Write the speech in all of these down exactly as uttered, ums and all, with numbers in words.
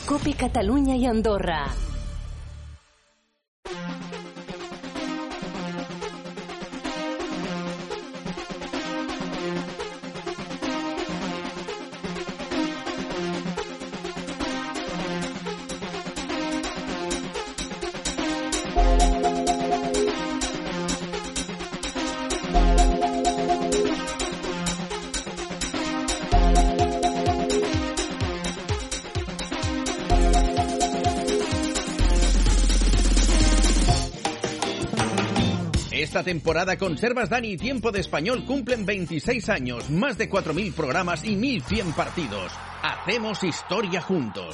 COPE Catalunya i Andorra. Esta temporada Conservas Dani y Tiempo de Español cumplen veintiséis años, más de cuatro mil programas y mil cien partidos. Hacemos historia juntos.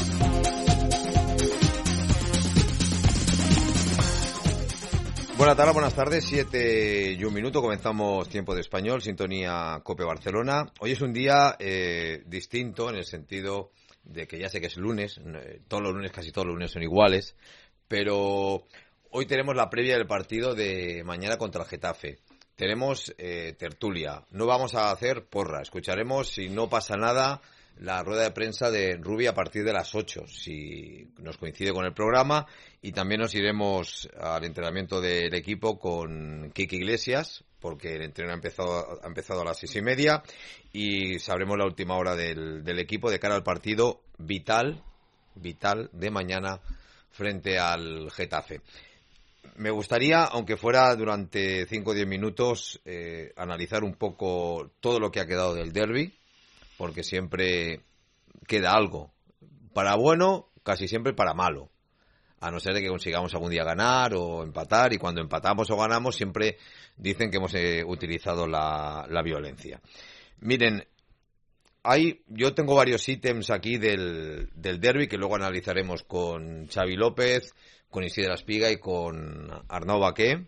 Buenas tardes, buenas tardes, siete y un minuto, comenzamos Tiempo de Español, sintonía COPE Barcelona. Hoy es un día eh, distinto en el sentido de que ya sé que es lunes, eh, todos los lunes, casi todos los lunes son iguales, pero hoy tenemos la previa del partido de mañana contra el Getafe. Tenemos eh, tertulia, no vamos a hacer porra, escucharemos, si no pasa nada, la rueda de prensa de Rubi a partir de las ocho, si nos coincide con el programa, y también nos iremos al entrenamiento del equipo con Kike Iglesias, porque el entreno ha empezado, ha empezado a las seis y media, y sabremos la última hora del, del equipo de cara al partido vital, vital de mañana frente al Getafe. Me gustaría, aunque fuera durante cinco o diez minutos, eh, analizar un poco todo lo que ha quedado del derbi, porque siempre queda algo. Para bueno, casi siempre para malo. A no ser de que consigamos algún día ganar o empatar, y cuando empatamos o ganamos siempre dicen que hemos eh, utilizado la, la violencia. Miren, hay, yo tengo varios ítems aquí del, del derbi que luego analizaremos con Xavi López, con Isidre Espiga y con Arnau Baqué.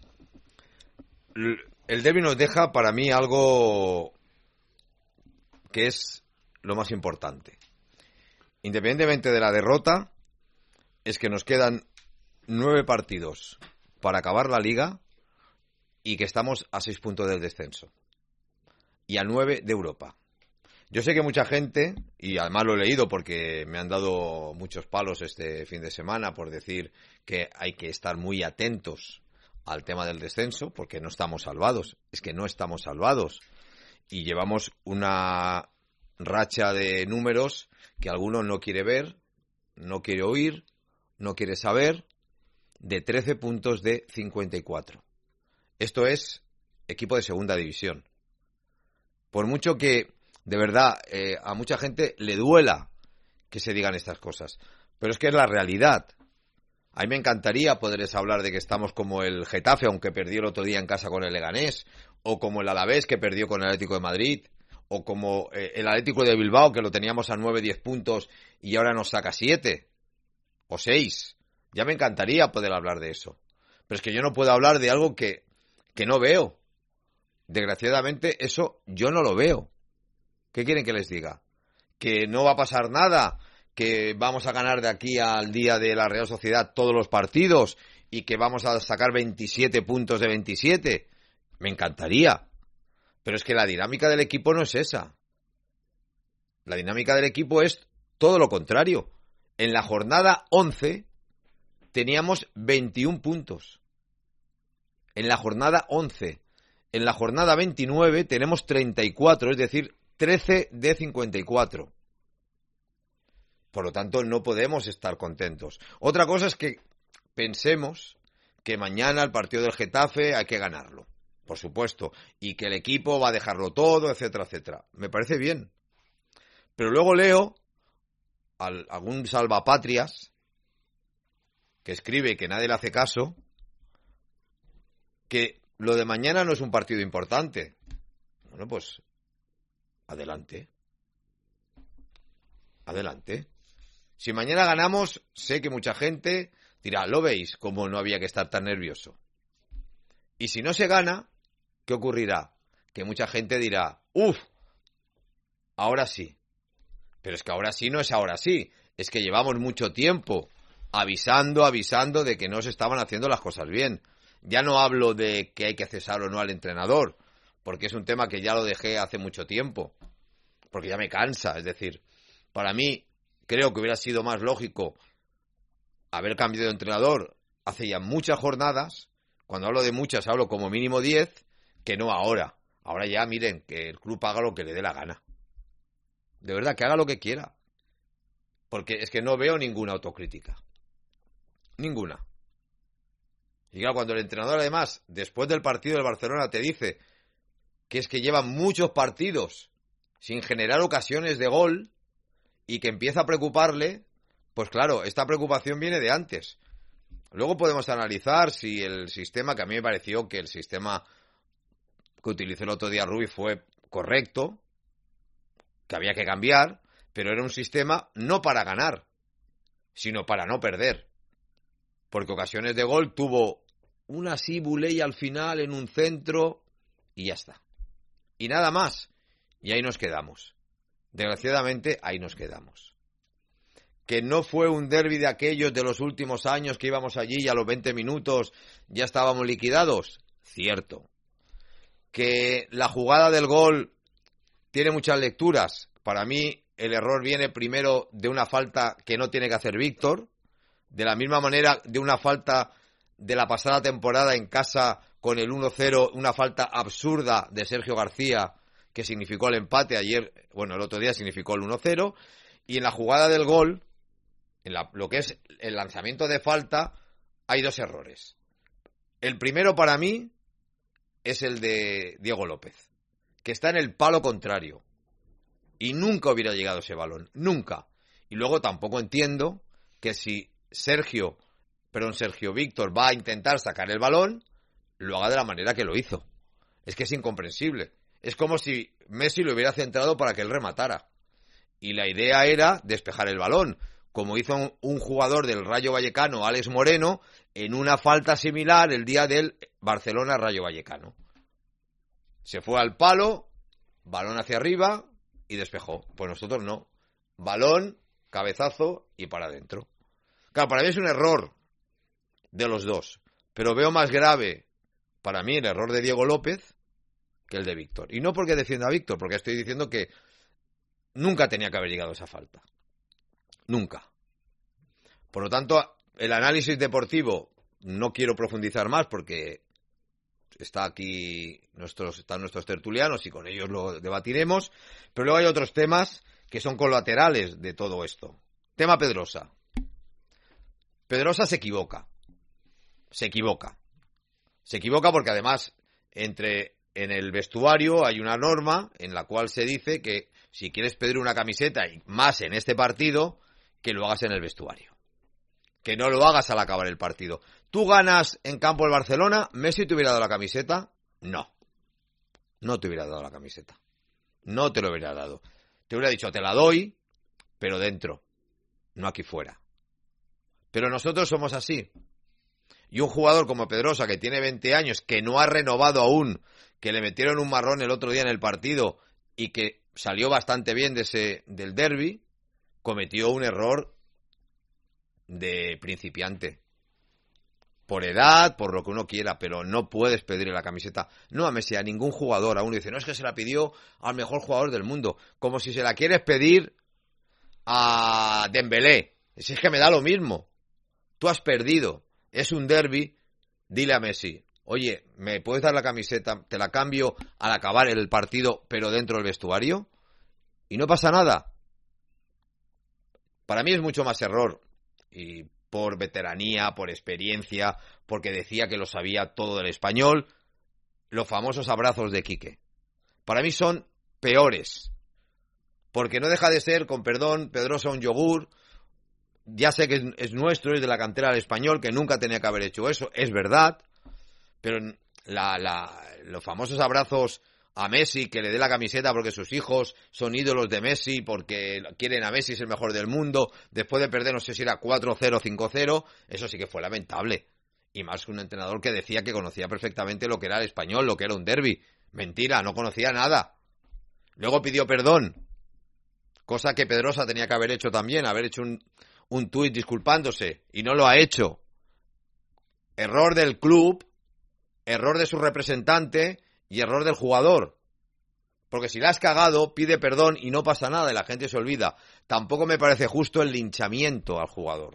El derbi nos deja para mí algo que es lo más importante. Independientemente de la derrota, es que nos quedan nueve partidos para acabar la liga y que estamos a seis puntos del descenso y a nueve de Europa. Yo sé que mucha gente, y además lo he leído porque me han dado muchos palos este fin de semana por decir que hay que estar muy atentos al tema del descenso, porque no estamos salvados. Es que no estamos salvados. Y llevamos una racha de números que alguno no quiere ver, no quiere oír, no quiere saber, de trece puntos de cincuenta y cuatro. Esto es equipo de segunda división. Por mucho que de verdad, eh, a mucha gente le duela que se digan estas cosas, pero es que es la realidad. A mí me encantaría poderles hablar de que estamos como el Getafe, aunque perdió el otro día en casa con el Leganés, o como el Alavés, que perdió con el Atlético de Madrid, o como eh, el Atlético de Bilbao, que lo teníamos a nueve, diez puntos y ahora nos saca siete o seis. Ya me encantaría poder hablar de eso, pero es que yo no puedo hablar de algo que, que no veo. Desgraciadamente eso yo no lo veo. ¿Qué quieren que les diga? ¿Que no va a pasar nada? ¿Que vamos a ganar de aquí al día de la Real Sociedad todos los partidos? ¿Y que vamos a sacar veintisiete puntos de veintisiete? Me encantaría. Pero es que la dinámica del equipo no es esa. La dinámica del equipo es todo lo contrario. En la jornada once teníamos veintiún puntos. En la jornada once. En la jornada veintinueve tenemos treinta y cuatro, es decir, trece de cincuenta y cuatro. Por lo tanto, no podemos estar contentos. Otra cosa es que pensemos que mañana el partido del Getafe hay que ganarlo, por supuesto, y que el equipo va a dejarlo todo, etcétera, etcétera. Me parece bien. Pero luego leo a algún salvapatrias que escribe que nadie le hace caso, que lo de mañana no es un partido importante. Bueno, pues adelante. Adelante. Si mañana ganamos, sé que mucha gente dirá, ¿lo veis? Como no había que estar tan nervioso. Y si no se gana, ¿qué ocurrirá? Que mucha gente dirá, ¡uf! Ahora sí. Pero es que ahora sí no es ahora sí. Es que llevamos mucho tiempo avisando, avisando de que no se estaban haciendo las cosas bien. Ya no hablo de que hay que cesar o no al entrenador, porque es un tema que ya lo dejé hace mucho tiempo, porque ya me cansa. Es decir, para mí, creo que hubiera sido más lógico haber cambiado de entrenador hace ya muchas jornadas. Cuando hablo de muchas, hablo como mínimo diez, que no ahora. Ahora ya, miren, que el club haga lo que le dé la gana. De verdad, que haga lo que quiera. Porque es que no veo ninguna autocrítica. Ninguna. Y claro, cuando el entrenador, además, después del partido del Barcelona, te dice que es que llevan muchos partidos sin generar ocasiones de gol y que empieza a preocuparle, pues claro, esta preocupación viene de antes. Luego podemos analizar si el sistema, que a mí me pareció que el sistema que utilizó el otro día Rubi fue correcto, que había que cambiar, pero era un sistema no para ganar, sino para no perder. Porque ocasiones de gol tuvo una así Buley al final en un centro y ya está. Y nada más. Y ahí nos quedamos. Desgraciadamente, ahí nos quedamos. Que no fue un derbi de aquellos de los últimos años que íbamos allí y a los veinte minutos ya estábamos liquidados. Cierto. Que la jugada del gol tiene muchas lecturas. Para mí, el error viene primero de una falta que no tiene que hacer Víctor. De la misma manera, de una falta de la pasada temporada en casa con el uno cero, una falta absurda de Sergio García que significó el empate ayer, bueno, el otro día significó el uno cero, y en la jugada del gol, en la, lo que es el lanzamiento de falta, hay dos errores. El primero para mí es el de Diego López, que está en el palo contrario, y nunca hubiera llegado ese balón, nunca. Y luego tampoco entiendo que si Sergio, perdón, Sergio Víctor va a intentar sacar el balón, lo haga de la manera que lo hizo. Es que es incomprensible. Es como si Messi lo hubiera centrado para que él rematara. Y la idea era despejar el balón, como hizo un, un jugador del Rayo Vallecano, Alex Moreno, en una falta similar el día del Barcelona-Rayo Vallecano. Se fue al palo, balón hacia arriba y despejó. Pues nosotros no. Balón, cabezazo y para adentro. Claro, para mí es un error de los dos, pero veo más grave para mí el error de Diego López que el de Víctor. Y no porque defienda a Víctor, porque estoy diciendo que nunca tenía que haber llegado a esa falta. Nunca. Por lo tanto, el análisis deportivo no quiero profundizar más porque está aquí nuestros, están nuestros tertulianos y con ellos lo debatiremos, pero luego hay otros temas que son colaterales de todo esto. Tema Pedrosa. Pedrosa se equivoca. Se equivoca. Se equivoca porque además entre en el vestuario hay una norma en la cual se dice que si quieres pedir una camiseta y más en este partido, que lo hagas en el vestuario. Que no lo hagas al acabar el partido. ¿Tú ganas en campo del Barcelona? ¿Messi te hubiera dado la camiseta? No. No te hubiera dado la camiseta. No te lo hubiera dado. Te hubiera dicho, te la doy, pero dentro. No aquí fuera. Pero nosotros somos así. Y un jugador como Pedrosa, que tiene veinte años, que no ha renovado aún, que le metieron un marrón el otro día en el partido y que salió bastante bien de ese, del derbi, cometió un error de principiante. Por edad, por lo que uno quiera, pero no puedes pedirle la camiseta, no a Messi, a ningún jugador. A uno dice, no, es que se la pidió al mejor jugador del mundo. Como si se la quieres pedir a Dembélé. Si es que me da lo mismo. Tú has perdido. Es un derbi. Dile a Messi, oye, ¿me puedes dar la camiseta? Te la cambio al acabar el partido, pero dentro del vestuario. Y no pasa nada. Para mí es mucho más error. Y por veteranía, por experiencia, porque decía que lo sabía todo del español, los famosos abrazos de Quique. Para mí son peores. Porque no deja de ser, con perdón, Pedrosa un yogur. Ya sé que es, es nuestro, es de la cantera del Español, que nunca tenía que haber hecho eso, es verdad. Pero la, la, los famosos abrazos a Messi, que le dé la camiseta porque sus hijos son ídolos de Messi, porque quieren a Messi, es el mejor del mundo, después de perder, no sé si era cuatro cero, cinco cero, eso sí que fue lamentable. Y más que un entrenador que decía que conocía perfectamente lo que era el Español, lo que era un derbi. Mentira, no conocía nada. Luego pidió perdón, cosa que Pedrosa tenía que haber hecho también, haber hecho un, un tuit disculpándose, y no lo ha hecho. Error del club, error de su representante y error del jugador. Porque si la has cagado, pide perdón y no pasa nada y la gente se olvida. Tampoco me parece justo el linchamiento al jugador.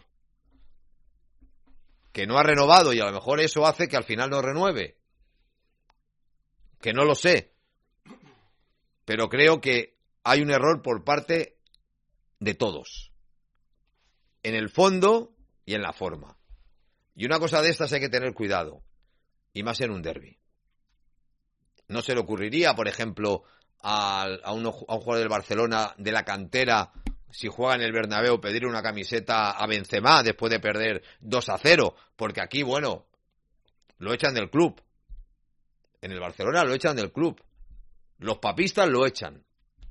Que no ha renovado y a lo mejor eso hace que al final no renueve. Que no lo sé. Pero creo que hay un error por parte de todos. En el fondo y en la forma. Y una cosa de estas hay que tener cuidado. Y más en un derbi. No se le ocurriría, por ejemplo, a, a, uno, a un jugador del Barcelona de la cantera, si juega en el Bernabéu, pedir una camiseta a Benzema después de perder dos a cero. Porque aquí, bueno, lo echan del club. En el Barcelona lo echan del club. Los papistas lo echan.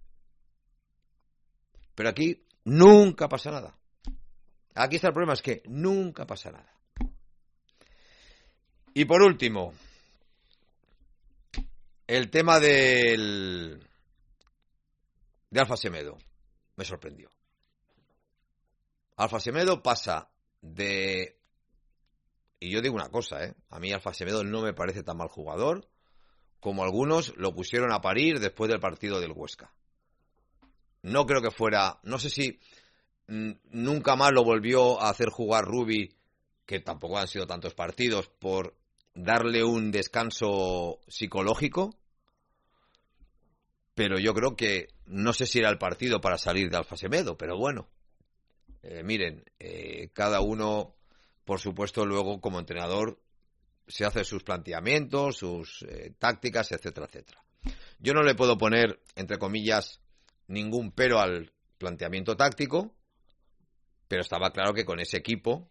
Pero aquí nunca pasa nada. Aquí está el problema, es que nunca pasa nada. Y por último, el tema del de Alfa Semedo me sorprendió. Alfa Semedo pasa de... Y yo digo una cosa, ¿eh? A mí Alfa Semedo no me parece tan mal jugador como algunos lo pusieron a parir después del partido del Huesca. No creo que fuera... No sé si mm, nunca más lo volvió a hacer jugar Rubi, que tampoco han sido tantos partidos, por darle un descanso psicológico. Pero yo creo que no sé si era el partido para salir de Alfa Semedo, pero bueno. Eh, miren, eh, cada uno, por supuesto, luego como entrenador se hace sus planteamientos, sus eh, tácticas, etcétera, etcétera. Yo no le puedo poner, entre comillas, ningún pero al planteamiento táctico, pero estaba claro que con ese equipo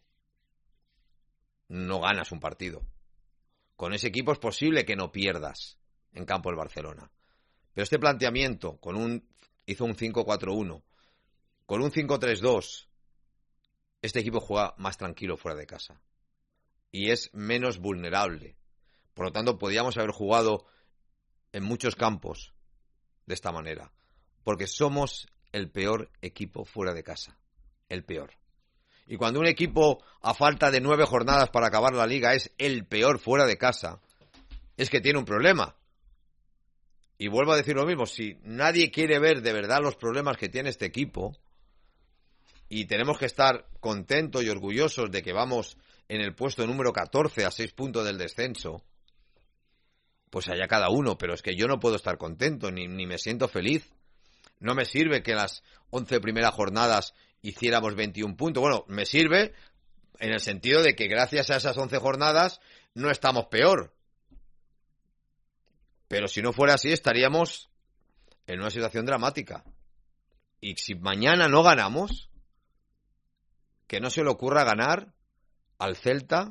no ganas un partido. Con ese equipo es posible que no pierdas en campo del Barcelona. Pero este planteamiento, con un hizo un cinco cuatro uno, con un cinco tres dos, este equipo juega más tranquilo fuera de casa. Y es menos vulnerable. Por lo tanto, podíamos haber jugado en muchos campos de esta manera. Porque somos el peor equipo fuera de casa. El peor. Y cuando un equipo, a falta de nueve jornadas para acabar la liga, es el peor fuera de casa, es que tiene un problema. Y vuelvo a decir lo mismo, si nadie quiere ver de verdad los problemas que tiene este equipo, y tenemos que estar contentos y orgullosos de que vamos en el puesto número catorce a seis puntos del descenso, pues allá cada uno, pero es que yo no puedo estar contento, ni, ni me siento feliz. No me sirve que en las once primeras jornadas hiciéramos veintiún puntos. Bueno, me sirve en el sentido de que gracias a esas once jornadas no estamos peor. Pero si no fuera así, estaríamos en una situación dramática. Y si mañana no ganamos, que no se le ocurra ganar al Celta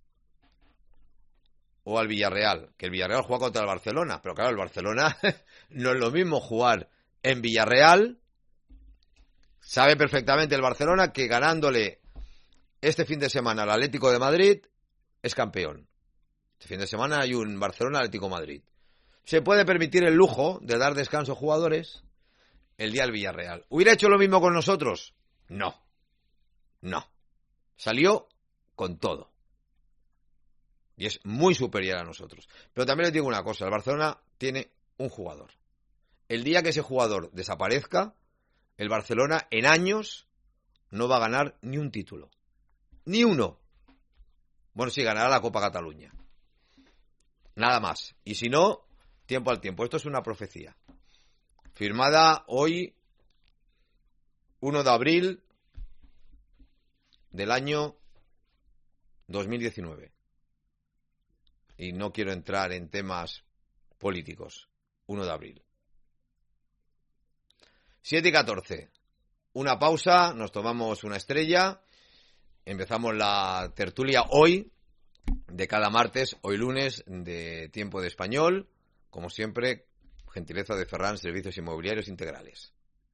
o al Villarreal. Que el Villarreal juega contra el Barcelona. Pero claro, el Barcelona no es lo mismo jugar en Villarreal. Sabe perfectamente el Barcelona que ganándole este fin de semana al Atlético de Madrid es campeón. Este fin de semana hay un Barcelona-Atlético Madrid. Se puede permitir el lujo de dar descanso a jugadores el día del Villarreal. ¿Hubiera hecho lo mismo con nosotros? No. No. Salió con todo. Y es muy superior a nosotros. Pero también les digo una cosa. El Barcelona tiene un jugador. El día que ese jugador desaparezca, el Barcelona en años no va a ganar ni un título. Ni uno. Bueno, sí, ganará la Copa Cataluña. Nada más. Y si no, tiempo al tiempo. Esto es una profecía. Firmada hoy, uno de abril del año dos mil diecinueve. Y no quiero entrar en temas políticos. uno de abril. siete y catorce. Una pausa, nos tomamos una estrella. Empezamos la tertulia hoy, de cada martes, hoy lunes, de Tiempo de Español. Como siempre, gentileza de Ferran Servicios Inmobiliarios Integrales.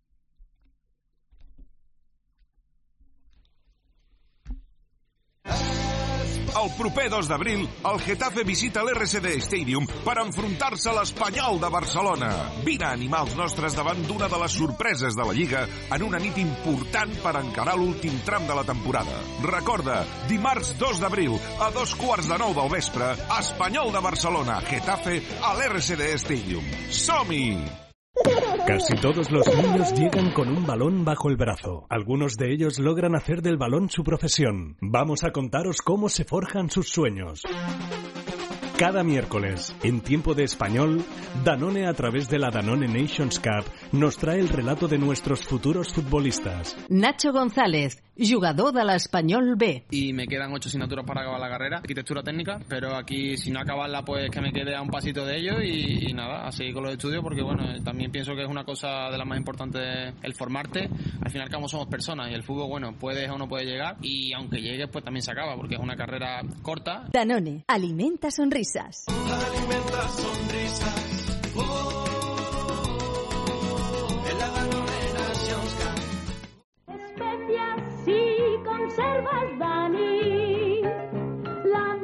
El proper dos d'abril, el Getafe visita l'R C D Stadium per enfrontar-se a l'Espanyol de Barcelona. Vine a animar els nostres davant d'una de les sorpreses de la Lliga en una nit important per encarar l'últim tram de la temporada. Recorda, dimarts dos d'abril, a dos quarts de nou del vespre, Espanyol de Barcelona, Getafe, a l'R C D Stadium. Som-hi! Casi todos los niños llegan con un balón bajo el brazo. Algunos de ellos logran hacer del balón su profesión. Vamos a contaros cómo se forjan sus sueños. Cada miércoles, en Tiempo de Español, Danone, a través de la Danone Nations Cup, nos trae el relato de nuestros futuros futbolistas. Nacho González, jugador de l'Espanyol B. Y me quedan ocho asignaturas para acabar la carrera, arquitectura técnica, pero aquí si no acabarla, pues que me quede a un pasito de ello y, y nada, a seguir con los estudios, porque bueno, también pienso que es una cosa de las más importantes el formarte. Al final, como somos personas y el fútbol, bueno, puedes o no puedes llegar, y aunque llegues, pues también se acaba, porque es una carrera corta. Danone, alimenta sonrisas. Alimenta sonrisas. Oh, en la Danone Nations Cup. Especias y conservas, Dani. La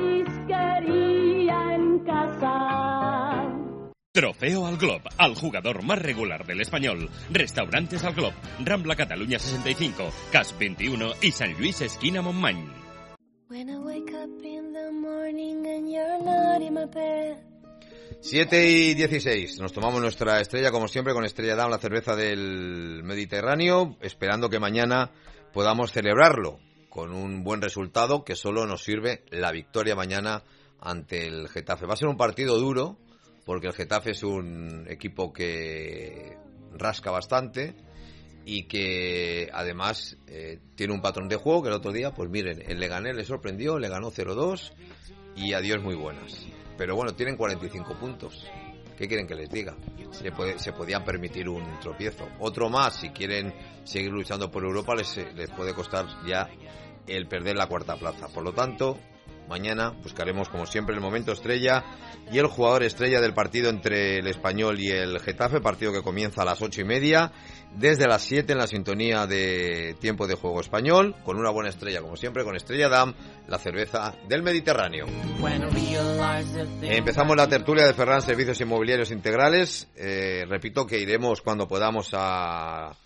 marisquería en casa. Trofeo al Glob, al jugador más regular del Español. Restaurantes al Glob, Rambla Cataluña sesenta y cinco, Cas veintiuno y San Luis esquina Montmany. When I wake up in the morning and you're not in my bed. siete y dieciséis. Nos tomamos nuestra estrella, como siempre, con Estrella Damm, la cerveza del Mediterráneo, esperando que mañana podamos celebrarlo con un buen resultado, que solo nos sirve la victoria mañana ante el Getafe. Va a ser un partido duro, porque el Getafe es un equipo que rasca bastante y que además eh, tiene un patrón de juego que el otro día, pues miren, el Leganés le sorprendió, le ganó cero dos y adiós muy buenas. Pero bueno, tienen cuarenta y cinco puntos. ¿Qué quieren que les diga? Se, puede, se podían permitir un tropiezo. Otro más, si quieren seguir luchando por Europa, les, les puede costar ya el perder la cuarta plaza. Por lo tanto, mañana buscaremos, como siempre, el momento estrella y el jugador estrella del partido entre el Español y el Getafe, partido que comienza a las ocho y media, desde las siete en la sintonía de Tiempo de Juego Español, con una buena estrella, como siempre, con Estrella Damm, la cerveza del Mediterráneo. Empezamos la tertulia de Ferran Servicios Inmobiliarios Integrales. Eh, repito que iremos cuando podamos a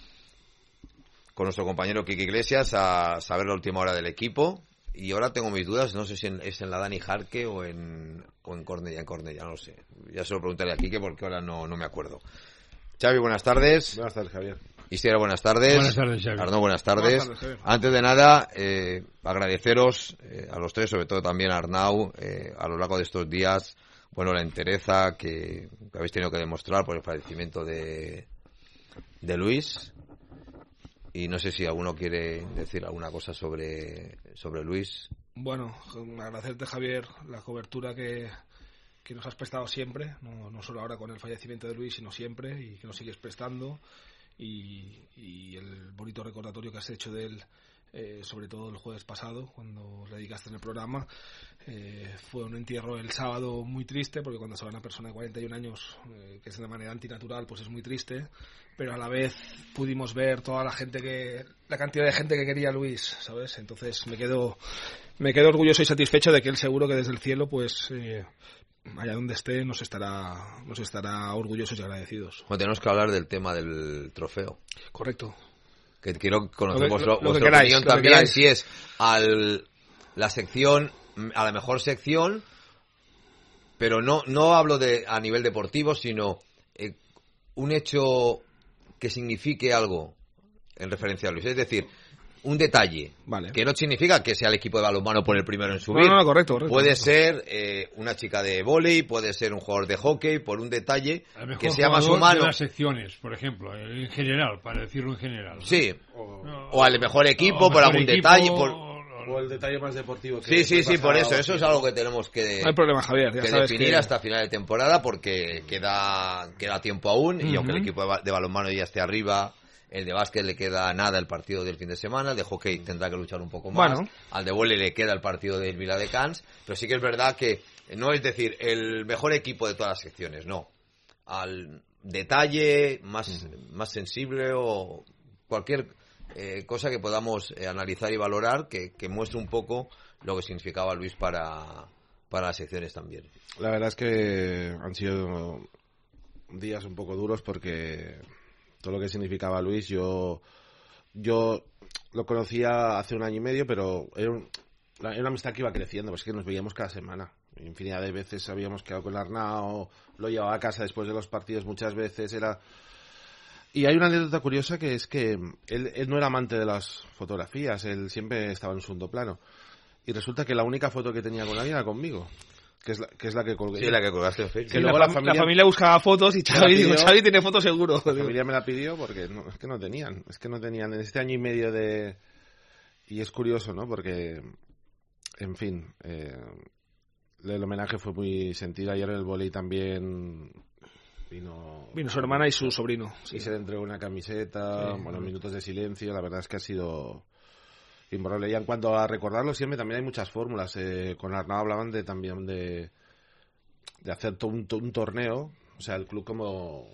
con nuestro compañero Quique Iglesias a saber la última hora del equipo. Y ahora tengo mis dudas, no sé si en, es en la Dani Jarque o en, o en Cornellà, en Cornellà, no lo sé. Ya se lo preguntaré a Quique porque ahora no, no me acuerdo. Xavi, buenas tardes. Buenas tardes, Javier. Isidro, buenas tardes. Buenas tardes, Xavi. Arnaud, buenas tardes. Buenas tardes, Antes de nada, eh, agradeceros eh, a los tres, sobre todo también a Arnaud, eh, a lo largo de estos días, bueno, la entereza que, que habéis tenido que demostrar por el fallecimiento de, de Luis. Y no sé si alguno quiere decir alguna cosa sobre, sobre Luis. Bueno, agradecerte, Javier, la cobertura que, que nos has prestado siempre, no, no solo ahora con el fallecimiento de Luis, sino siempre, y que nos sigues prestando, y, y el bonito recordatorio que has hecho de él, eh, sobre todo el jueves pasado, cuando le dedicaste en el programa. Eh, fue un entierro el sábado muy triste, porque cuando se va una persona de cuarenta y un años, eh, que es de manera antinatural, pues es muy triste, pero a la vez pudimos ver toda la gente que, la cantidad de gente que quería a Luis, ¿sabes? Entonces me quedo, me quedo orgulloso y satisfecho de que él seguro que desde el cielo, pues, eh, allá donde esté, nos estará, nos estará orgullosos y agradecidos. Bueno, tenemos que hablar del tema del trofeo. Correcto. Que quiero conocer lo que, vuestro, lo, lo vuestra queráis, opinión también, queráis. si es al la sección, a la mejor sección, pero no no hablo de a nivel deportivo, sino eh, un hecho que signifique algo en referencia a Luis, es decir, un detalle, vale, que no significa que sea el equipo de balonmano por el primero en subir. No, no, no, correcto, correcto. Puede correcto. ser eh, una chica de vóley, puede ser un jugador de hockey, por un detalle que sea más humano. De las secciones, por ejemplo, en general, para decirlo en general. ¿no? Sí, o, no, o al mejor equipo, por mejor algún equipo, detalle. Por... O el detalle más deportivo. Que sí, sí, sí, por eso. Eso es algo que tenemos que, no hay problema, Javier, ya que sabes definir que... hasta final de temporada, porque queda, queda tiempo aún, y uh-huh. aunque el equipo de balonmano ya esté arriba, el de básquet le queda nada el partido del fin de semana, el de hockey tendrá que luchar un poco más, bueno. al de vóley le queda el partido del Viladecans, pero sí que es verdad que no es decir el mejor equipo de todas las secciones, no. Al detalle más, uh-huh. más sensible o cualquier eh, cosa que podamos eh, analizar y valorar que, que muestre un poco lo que significaba Luis para, para las secciones también. La verdad es que han sido días un poco duros porque todo lo que significaba Luis, yo yo lo conocía hace un año y medio, pero era, un, era una amistad que iba creciendo, pues es que nos veíamos cada semana. infinidad de veces habíamos quedado con Arnau, lo llevaba a casa después de los partidos muchas veces, era... Y hay una anécdota curiosa que es que él, él no era amante de las fotografías, él siempre estaba en un segundo plano. Y resulta que la única foto que tenía con alguien era conmigo, que es la que, es la que colgué. Sí, la que colgaste en Facebook. Que luego la, la, familia, la familia buscaba fotos y Xavi, digo, Xavi tiene fotos seguro. La familia me la pidió porque no, es que no tenían, es que no tenían en este año y medio de... Y es curioso, ¿no? Porque, en fin, eh, el homenaje fue muy sentido. Ayer en el vóley también... Vino, Vino su hermana y su sobrino. Sí. Y se le entregó una camiseta, sí, bueno, minutos de silencio. La verdad es que ha sido imborrable. Y en cuanto a recordarlo siempre, también hay muchas fórmulas. Eh, con Arnau hablaban de también de, de hacer to, un, to, un torneo. O sea, el club como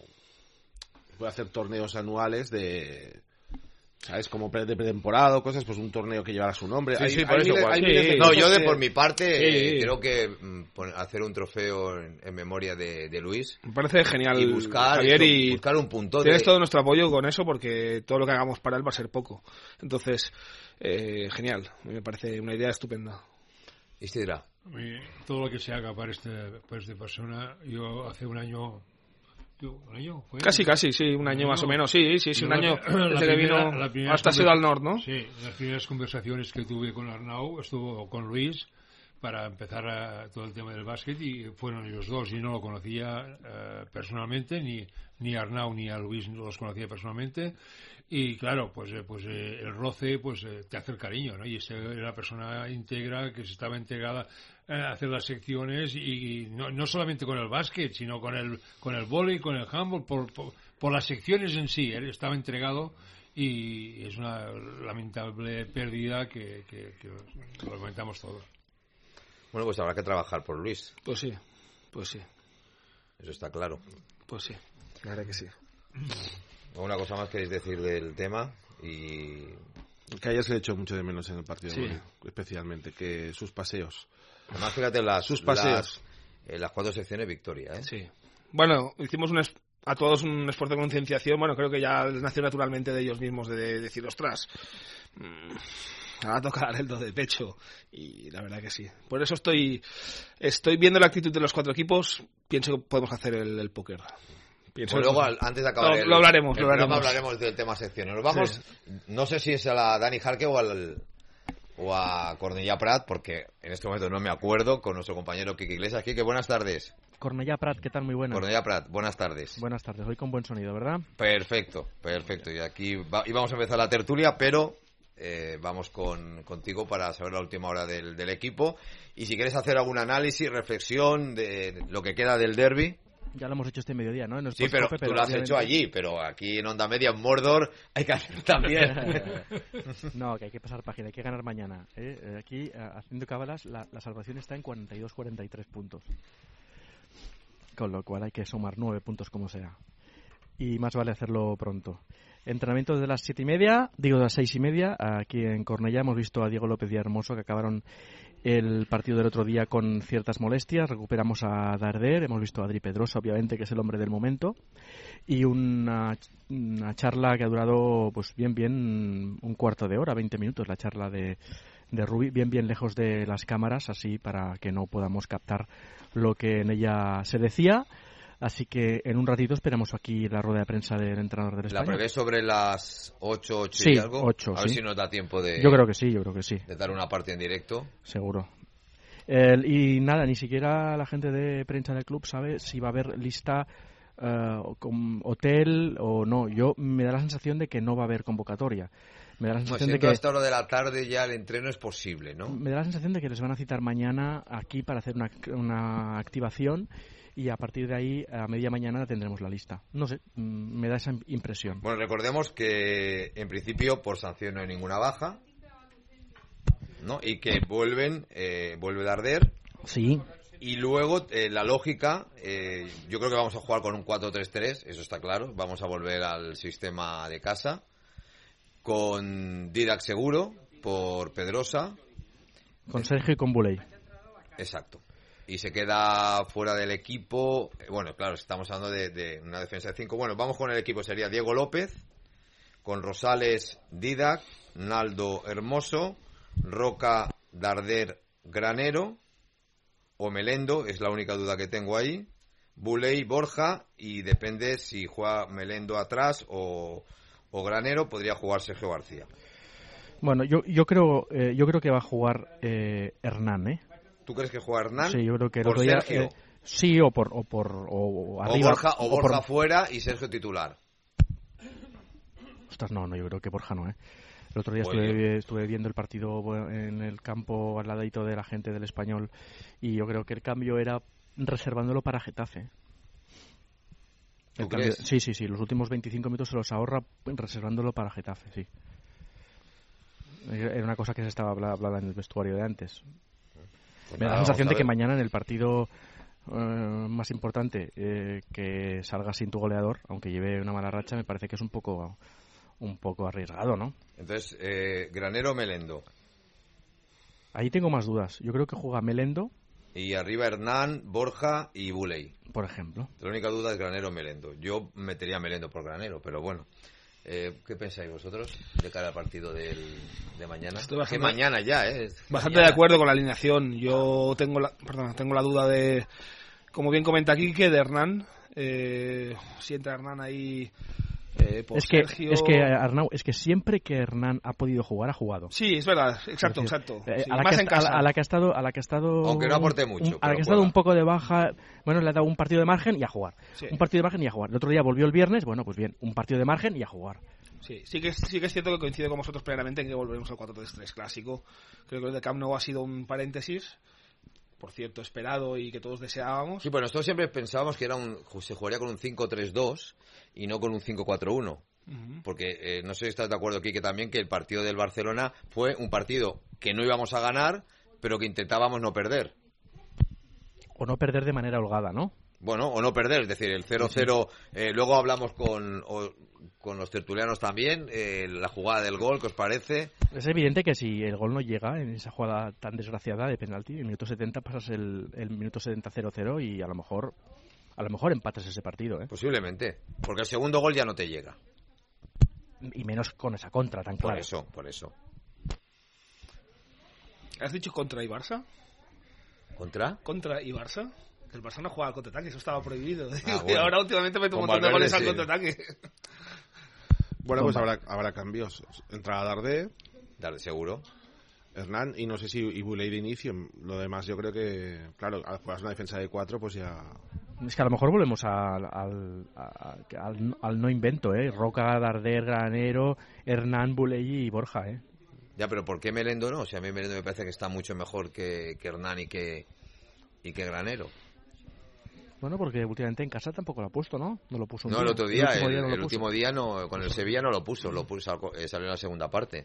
puede hacer torneos anuales de... ¿Sabes? Como de pretemporada o cosas, pues un torneo que llevara su nombre. Sí, hay, sí, por hay eso. Miles, Hay sí, miles de no, yo de por mi parte sí, eh, sí. creo que mm, hacer un trofeo en, en memoria de, de Luis. Me parece genial, y buscar, Javier, eso, y buscar un punto. Tienes de... todo nuestro apoyo con eso porque todo lo que hagamos para él va a ser poco. Entonces, eh, genial. Me parece una idea estupenda. Isidra. Todo lo que se haga para este, para esta persona, yo hace un año... ¿Un año? ¿Fue? Casi, casi, sí, un año más o menos, sí, sí, sí, un año desde que vino hasta conver... sido al norte, ¿no? Sí, las primeras conversaciones que tuve con Arnau, estuvo con Luis para empezar a, todo el tema del básquet y fueron ellos dos, y no lo conocía uh, personalmente, ni, ni Arnau ni a Luis no los conocía personalmente, y claro, pues, eh, pues eh, el roce pues eh, te hace el cariño, ¿no? Y esta era la persona íntegra que se estaba integrada a hacer las secciones y, y no, no solamente con el básquet, sino con el con el vóley, con el handball, por, por, por las secciones en sí. Él estaba entregado y es una lamentable pérdida que, que, que lo lamentamos todos. Bueno, pues habrá que trabajar por Luis. Pues sí, pues sí. Eso está claro. Pues sí, la verdad que sí. ¿Alguna cosa más queréis decir del tema? Y... Que ayer se le echó mucho de menos en el partido, sí. Bueno, especialmente, que sus paseos. Además, fíjate, las, sus paseos. Las, eh, las cuatro secciones victoria, ¿eh? Sí. Bueno, hicimos un es- a todos un esfuerzo de concienciación. Bueno, creo que ya nació naturalmente de ellos mismos de, de decir, ostras, mmm, ahora toca dar el do de pecho. Y la verdad que sí. Por eso estoy estoy viendo la actitud de los cuatro equipos. Pienso que podemos hacer el, el póker. Pues luego, al, antes de acabar no, el, lo hablaremos, el lo programa, hablaremos. hablaremos del tema secciones. Nos vamos, sí. No sé si es a la Dani Jarque o al... o a Cornellà Prat, porque en este momento no me acuerdo, con nuestro compañero Quique Iglesias. Quique, buenas tardes. Cornellà Prat, ¿qué tal? Muy buenas. Cornellà Prat, buenas tardes. Buenas tardes, hoy con buen sonido, ¿verdad? Perfecto, perfecto. Y aquí va, íbamos a empezar la tertulia, pero eh, vamos con contigo para saber la última hora del, del equipo. Y si quieres hacer algún análisis, reflexión de lo que queda del derbi. Ya lo hemos hecho este mediodía, ¿no? En sí, pero, pero tú lo has obviamente... hecho allí, pero aquí en Onda Media, en Mordor, hay que hacer también. No, que hay que pasar página, hay que ganar mañana. ¿eh? Aquí, haciendo cábalas, la, la salvación está en cuarenta y dos cuarenta y tres puntos. Con lo cual hay que sumar nueve puntos como sea. Y más vale hacerlo pronto. Entrenamientos de las siete y media, digo de las seis y media, aquí en Cornellà hemos visto a Diego López y a Hermoso que acabaron el partido del otro día con ciertas molestias. Recuperamos a Darder, hemos visto a Adri Pedrosa, obviamente, que es el hombre del momento, y una, una charla que ha durado pues bien, bien un cuarto de hora, veinte minutos, la charla de, de Rubí, bien, bien lejos de las cámaras, así para que no podamos captar lo que en ella se decía. Así que en un ratito esperamos aquí la rueda de prensa del entrenador del Español. ¿La prevé sobre las ocho, ocho sí, y algo? ocho, a ver sí. si nos da tiempo de... Yo creo que sí, yo creo que sí. De dar una parte en directo. Seguro. Eh, y nada, ni siquiera la gente de prensa del club sabe si va a haber lista uh, con hotel o no. Yo me da la sensación de que no va a haber convocatoria. Me da la sensación pues de que a esta hora de la tarde ya el entreno es posible, ¿no? Me da la sensación de que les van a citar mañana aquí para hacer una, una activación. Y a partir de ahí, a media mañana tendremos la lista. No sé, me da esa impresión. Bueno, recordemos que en principio por sanción no hay ninguna baja, ¿no? Y que vuelven, eh, vuelve Darder. Sí. Y luego, eh, la lógica, eh, yo creo que vamos a jugar con un cuatro tres tres, eso está claro. Vamos a volver al sistema de casa. Con Didac seguro, por Pedrosa. Con Sergio y con Buley. Exacto. Y se queda fuera del equipo. Bueno, claro, estamos hablando de, de una defensa de cinco. Bueno, vamos con el equipo. Sería Diego López, con Rosales, Didac, Naldo, Hermoso, Roca, Darder, Granero, o Melendo, es la única duda que tengo ahí. Buley, Borja, y depende si juega Melendo atrás o, o Granero, podría jugar Sergio García. Bueno, yo yo creo eh, yo creo que va a jugar eh, Hernán, ¿eh? ¿Tú crees que juega Hernán? Sí, yo creo que el por otro día, Sergio. eh, sí, o por o por o, O arriba, Borja, o o Borja por... fuera y Sergio titular. Ostras, no, no, yo creo que Borja no, ¿eh? El otro día Bueno. estuve, estuve viendo el partido en el campo al ladito de la gente del Español y yo creo que el cambio era reservándolo para Getafe. ¿Tú El cambio- crees? sí, sí, sí, los últimos veinticinco minutos se los ahorra reservándolo para Getafe, sí. Era una cosa que se estaba habla- hablando en el vestuario de antes. Pues Me da nada, la sensación vamos a de que ver. mañana en el partido eh, más importante eh, que salga sin tu goleador, aunque lleve una mala racha, me parece que es un poco un poco arriesgado, ¿no? Entonces, eh, Granero, Melendo. Ahí tengo más dudas. Yo creo que juega Melendo, Y arriba Hernán, Borja y Buley. por ejemplo. La única duda es Granero, Melendo. Yo metería Melendo por Granero, pero bueno. Eh, ¿Qué pensáis vosotros de cara al partido del, de mañana? Estoy Que bastante- mañana ya, ¿eh? Bastante Mañana. de acuerdo con la alineación. Yo tengo la, perdón, tengo la duda de, como bien comenta aquí, que de Hernán. Eh, si entra Hernán ahí eh, por Es que, Sergio... es que Arnau, es que siempre que Hernán ha podido jugar, ha jugado. Sí, es verdad, exacto, Es decir, exacto. eh, Sí, a, la más que, en a la- casa. a la que ha estado, a la que ha estado, Aunque no aporte un- mucho, un- a pero la que ha estado juega. un poco de baja, bueno, le ha dado un partido de margen y a jugar. Sí. Un partido de margen y a jugar. El otro día volvió el viernes, bueno, pues bien, un partido de margen y a jugar. Sí, sí que, es, sí que es cierto que coincido con vosotros plenamente en que volveremos al cuatro tres tres clásico. Creo que el de Camp Nou ha sido un paréntesis, por cierto, esperado y que todos deseábamos. Sí, pues nosotros siempre pensábamos que era un, se jugaría con un cinco tres dos y no con un cinco cuatro uno. Ujú. Porque eh, no sé si estás de acuerdo, Quique, también que el partido del Barcelona fue un partido que no íbamos a ganar, pero que intentábamos no perder. O no perder de manera holgada, ¿no? Bueno, o no perder, es decir, el cero cero, eh, luego hablamos con, o- con los tertulianos también, eh, la jugada del gol, ¿qué os parece? Es evidente que si el gol no llega en esa jugada tan desgraciada de penalti, en el minuto setenta pasas el, el minuto setenta cero cero y a lo mejor a lo mejor empatas ese partido, ¿eh? Posiblemente, porque el segundo gol ya no te llega. Y menos con esa contra tan Por clara. eso, por eso. ¿Has dicho contra y Barça? ¿Contra? ¿Contra y Barça? Que el Barça no juega al contraataque, eso estaba prohibido. Ah, y bueno. ahora últimamente mete un Con montón de Valverde, goles al sí. contraataque. Bueno, pues Bomba. habrá, habrá cambios. Entrará Dardé, Dale, seguro. Hernán y no sé si y Buley de inicio. Lo demás yo creo que, claro, al jugar una defensa de cuatro, pues ya... Es que a lo mejor volvemos al, al, a- al, al no invento, ¿eh? Roca, Darder, Granero, Hernán, Buley y Borja, ¿eh? Ya, pero ¿por qué Melendo no? O sea, a mí Melendo me parece que está mucho mejor que, que Hernán y que, y que Granero. Bueno, porque últimamente en casa tampoco lo ha puesto, ¿no? No lo puso un No, el otro día, el, último día no lo el puso. último día no, con el Sevilla no lo puso, lo puso, algo- eh, salió en la segunda parte.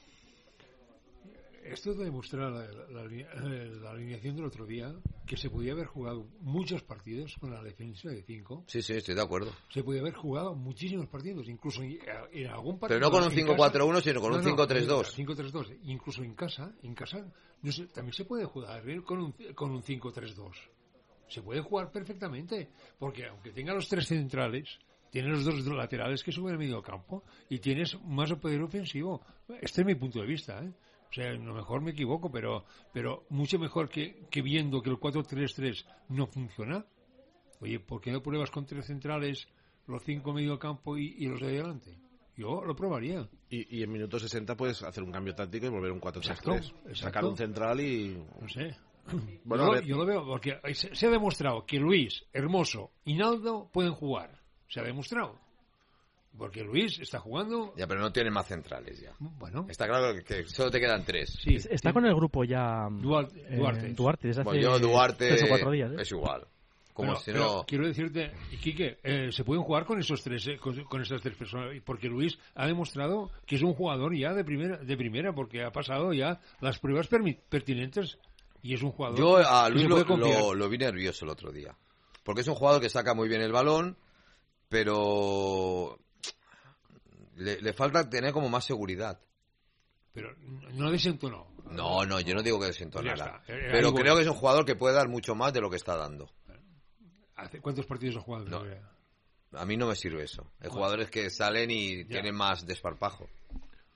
Esto demuestra la, la, la- la alineación del otro día, que se podía haber jugado muchos partidos con la defensa de cinco. Sí, sí, estoy de acuerdo. Se podía haber jugado muchísimos partidos, incluso en, en algún partido. Pero no con un en cinco cuatro uno, casa- sino con un No, no, cinco tres dos. cinco tres dos. Incluso en casa, en casa no sé, también se puede jugar ¿eh? con un, con un cinco tres dos. Se puede jugar perfectamente, porque aunque tenga los tres centrales, tiene los dos laterales que suben al medio campo y tienes más poder ofensivo. Este es mi punto de vista, ¿eh? O sea, a lo mejor me equivoco, pero pero mucho mejor que, que viendo que el cuatro tres tres no funciona. Oye, ¿por qué no pruebas con tres centrales, los cinco medio campo y, y los de adelante? Yo lo probaría. Y, y en minuto sesenta puedes hacer un cambio táctico y volver un cuatro tres Exacto, tres. exacto. Sacar un central y... No sé. Bueno, yo, a lo, ver. yo lo veo porque se, se ha demostrado que Luis, Hermoso y Naldo pueden jugar. Se ha demostrado. Porque Luis está jugando. Ya, pero no tienen más centrales ya. Bueno. Está claro que, que solo te quedan tres. Sí, Está sí. con el grupo ya Duarte, eh, Duarte. Duarte desde hace Bueno, yo Duarte tres o cuatro días, ¿eh? es igual. Como Pero- si pero no... quiero decirte, Quique, eh, se pueden jugar con esos tres, eh, con, con esas tres personas, porque Luis ha demostrado que es un jugador ya de primera, de primera, porque ha pasado ya las pruebas permi- pertinentes y es un jugador. Yo a que Luis se lo, puede confiar. lo- lo vi nervioso el otro día. Porque es un jugador que saca muy bien el balón, pero le, le falta tener como más seguridad. Pero no desentonó. No, no, yo no digo que Pues desentonara. ya está. Eh, Pero ahí voy. creo que es un jugador que puede dar mucho más de lo que está dando. ¿Hace cuántos partidos ha jugado? No. A mí no me sirve eso. Hay Bueno. jugadores que salen y Ya. tienen más desparpajo.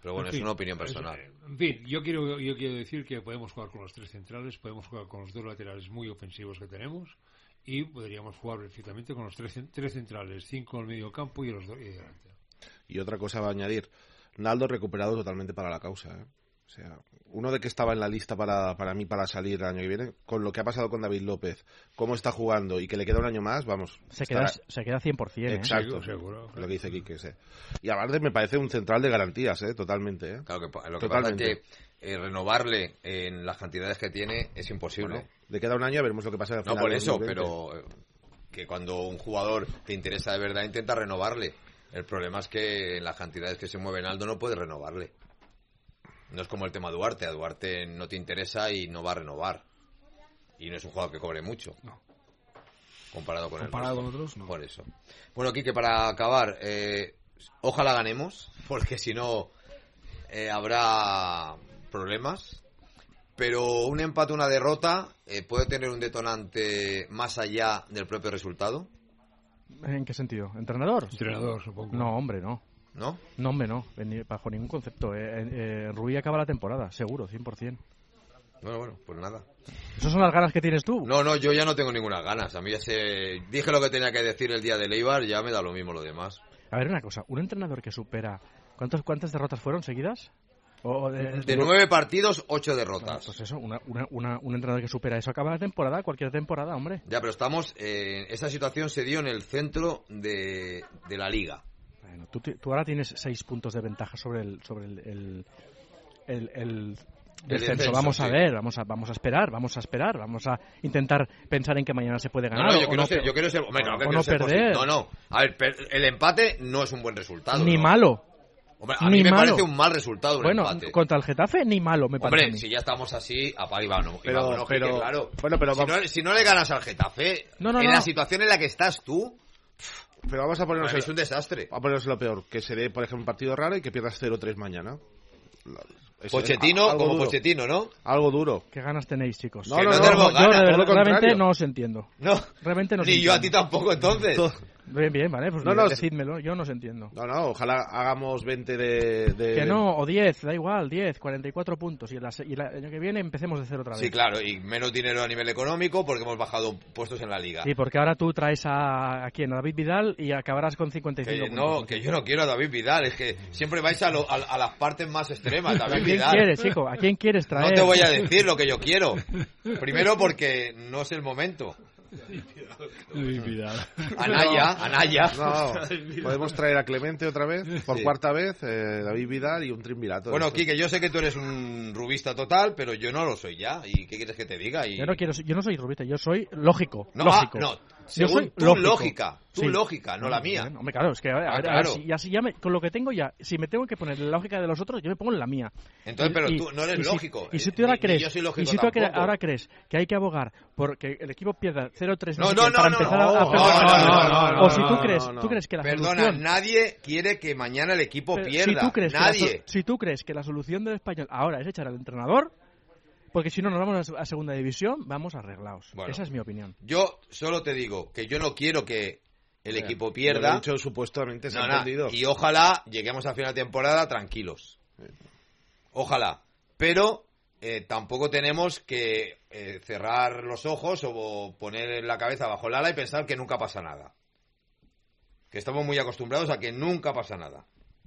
Pero bueno, En es fin, una opinión es- personal. En fin, yo quiero, yo quiero decir que podemos jugar con los tres centrales, podemos jugar con los dos laterales muy ofensivos que tenemos y podríamos jugar perfectamente con los tres, cen- tres centrales, cinco al medio campo y los dos y delante. Y otra cosa va a añadir, Naldo recuperado totalmente para la causa, ¿eh? O sea, uno de que estaba en la lista para, para mí para salir el año que viene, con lo que ha pasado con David López, cómo está jugando y que le queda un año más, vamos. Se estará- queda, se queda cien por ciento, ¿eh? Exacto, seguro, lo que dice Quique, sí. Y aparte me parece un central de garantías, ¿eh? Totalmente, ¿eh? Claro que pa- lo que Totalmente. pasa es que eh, renovarle en las cantidades que tiene es imposible. Bueno, le queda un año, veremos lo que pasa al No, final por del eso, dos mil veinte. pero eh, que cuando un jugador te interesa de verdad intenta renovarle. El problema es que en las cantidades que se mueve Naldo no puede renovarle. No es como el tema Duarte. A Duarte no te interesa y no va a renovar. Y no es un jugador que cobre mucho. No. Comparado con Comparado el con otros, no. Por eso. Bueno, Quique, para acabar, eh, ojalá ganemos, porque si no eh, habrá problemas. Pero un empate, una derrota, eh, puede tener un detonante más allá del propio resultado. ¿En qué sentido? ¿Entrenador? Entrenador, supongo. No, hombre, no. ¿No? No, hombre, no. Ni- Bajo ningún concepto. Eh, eh, eh, Rubí acaba la temporada, seguro, cien por ciento. Bueno, bueno, pues nada. ¿Esas son las ganas que tienes tú? No, no, yo ya no tengo ninguna ganas. A mí ya se... Dije lo que tenía que decir el día de Eibar, ya me da lo mismo lo demás. A ver, una cosa. Un entrenador que supera... ¿Cuántos, ¿Cuántas derrotas fueron seguidas? O, o de, De nueve partidos, ocho derrotas. Pues eso, una, una, una- un entrenador que supera eso acaba la temporada, cualquier temporada, hombre. Ya, pero estamos... Eh, esa situación se dio en el centro de, de la liga. Bueno, tú, ti- tú ahora tienes seis puntos de ventaja sobre el sobre el, el, el- el descenso. descenso, Vamos a sí. ver, vamos a vamos a esperar, vamos a esperar, vamos a intentar pensar en que mañana se puede No, ganar. no, o yo quiero no ser... per- Yo quiero ser hombre, o- claro que o quiero no ser perder. positivo. No, no. A ver, per- el empate no es un buen resultado. Ni ¿no? malo. Hombre, a Ni mí me malo. parece un mal resultado un Bueno, empate. contra el Getafe ni malo me parece. a Hombre, mí. si ya estamos así, apaga y vámonos. Y Pero- vámonos, pero- Quique, claro. bueno, pero si, vamos- no, si no le ganas al Getafe, No, no, en no. la situación en la que estás tú, Pero vamos a ponernos, para mí es un desastre. vamos a ponernos lo peor, que se dé, por ejemplo, un partido raro y que pierdas cero tres mañana. Es- Pochettino, algo como duro. Pochettino, ¿no? Algo duro. ¿Qué ganas tenéis, chicos? No, Que no, no no, tenemos no, ganas, yo de todo verdad- lo contrario. realmente no os entiendo. No, Realmente no os ni yo a ti entiendo. tampoco entonces. Todo- Bien, bien, vale, pues No, no, decídmelo, yo no os entiendo. No, no, ojalá hagamos veinte de... de- Que no, o diez, da igual, diez, cuarenta y cuatro puntos. Y el, y el año que viene empecemos de cero otra vez. Sí, claro, y menos dinero a nivel económico porque hemos bajado puestos en la liga. Y porque ahora tú traes a, a quién, a David Vidal y acabarás con cincuenta y cinco Que, puntos. no, que yo no quiero a David Vidal, es que siempre vais a, lo- a, a las partes más extremas. ¿A David quién Vidal. quieres, chico? ¿A quién quieres traer? No te voy a decir lo que yo quiero. Primero porque no es el momento. Anaya, Anaya. No, podemos traer a Clemente otra vez, por Sí. cuarta vez, eh, David Vidal y un triunvirato. Bueno, Esto. Quique, yo sé que tú eres un rubista total, pero yo no lo soy ya. ¿Y qué quieres que te diga? Y... Yo no quiero, yo no soy rubista, yo soy lógico. No, lógico. ah, no, Yo según soy tu lógico. lógica, tu Sí. lógica, no la mía. Bien, hombre, claro, es que a ver, Ah, a ver, a ver, claro. si, ya, si ya me- con lo que tengo ya, si me tengo que poner la lógica de los otros, yo me pongo en la mía. Entonces, pero Y- tú no eres y si- lógico. Y si eh, tú ahora ni- ni crees, yo soy lógico y si tú ahora tampoco. ahora crees que hay que abogar porque el equipo pierda cero tres No, sé no, qué, no, para no, empezar no, a, a no, perder- no, no, no, no, o si tú no, crees, no, no. tú crees que la Perdona, solución nadie quiere que mañana el equipo Pero pierda. Si tú, crees que la nadie. so- si tú crees que la solución del español ahora es echar al entrenador, porque si no nos vamos a, a segunda división, vamos arreglados. Bueno. Esa es mi opinión. Yo solo te digo que yo no quiero que el O sea, equipo Yo pierda. lo he dicho supuestamente, se No, ha no, entendido. y ojalá lleguemos a final de temporada tranquilos. Ojalá. Pero eh, tampoco tenemos que eh, cerrar los ojos o poner la cabeza bajo el ala y pensar que nunca pasa nada. Que estamos muy acostumbrados a que nunca pasa nada.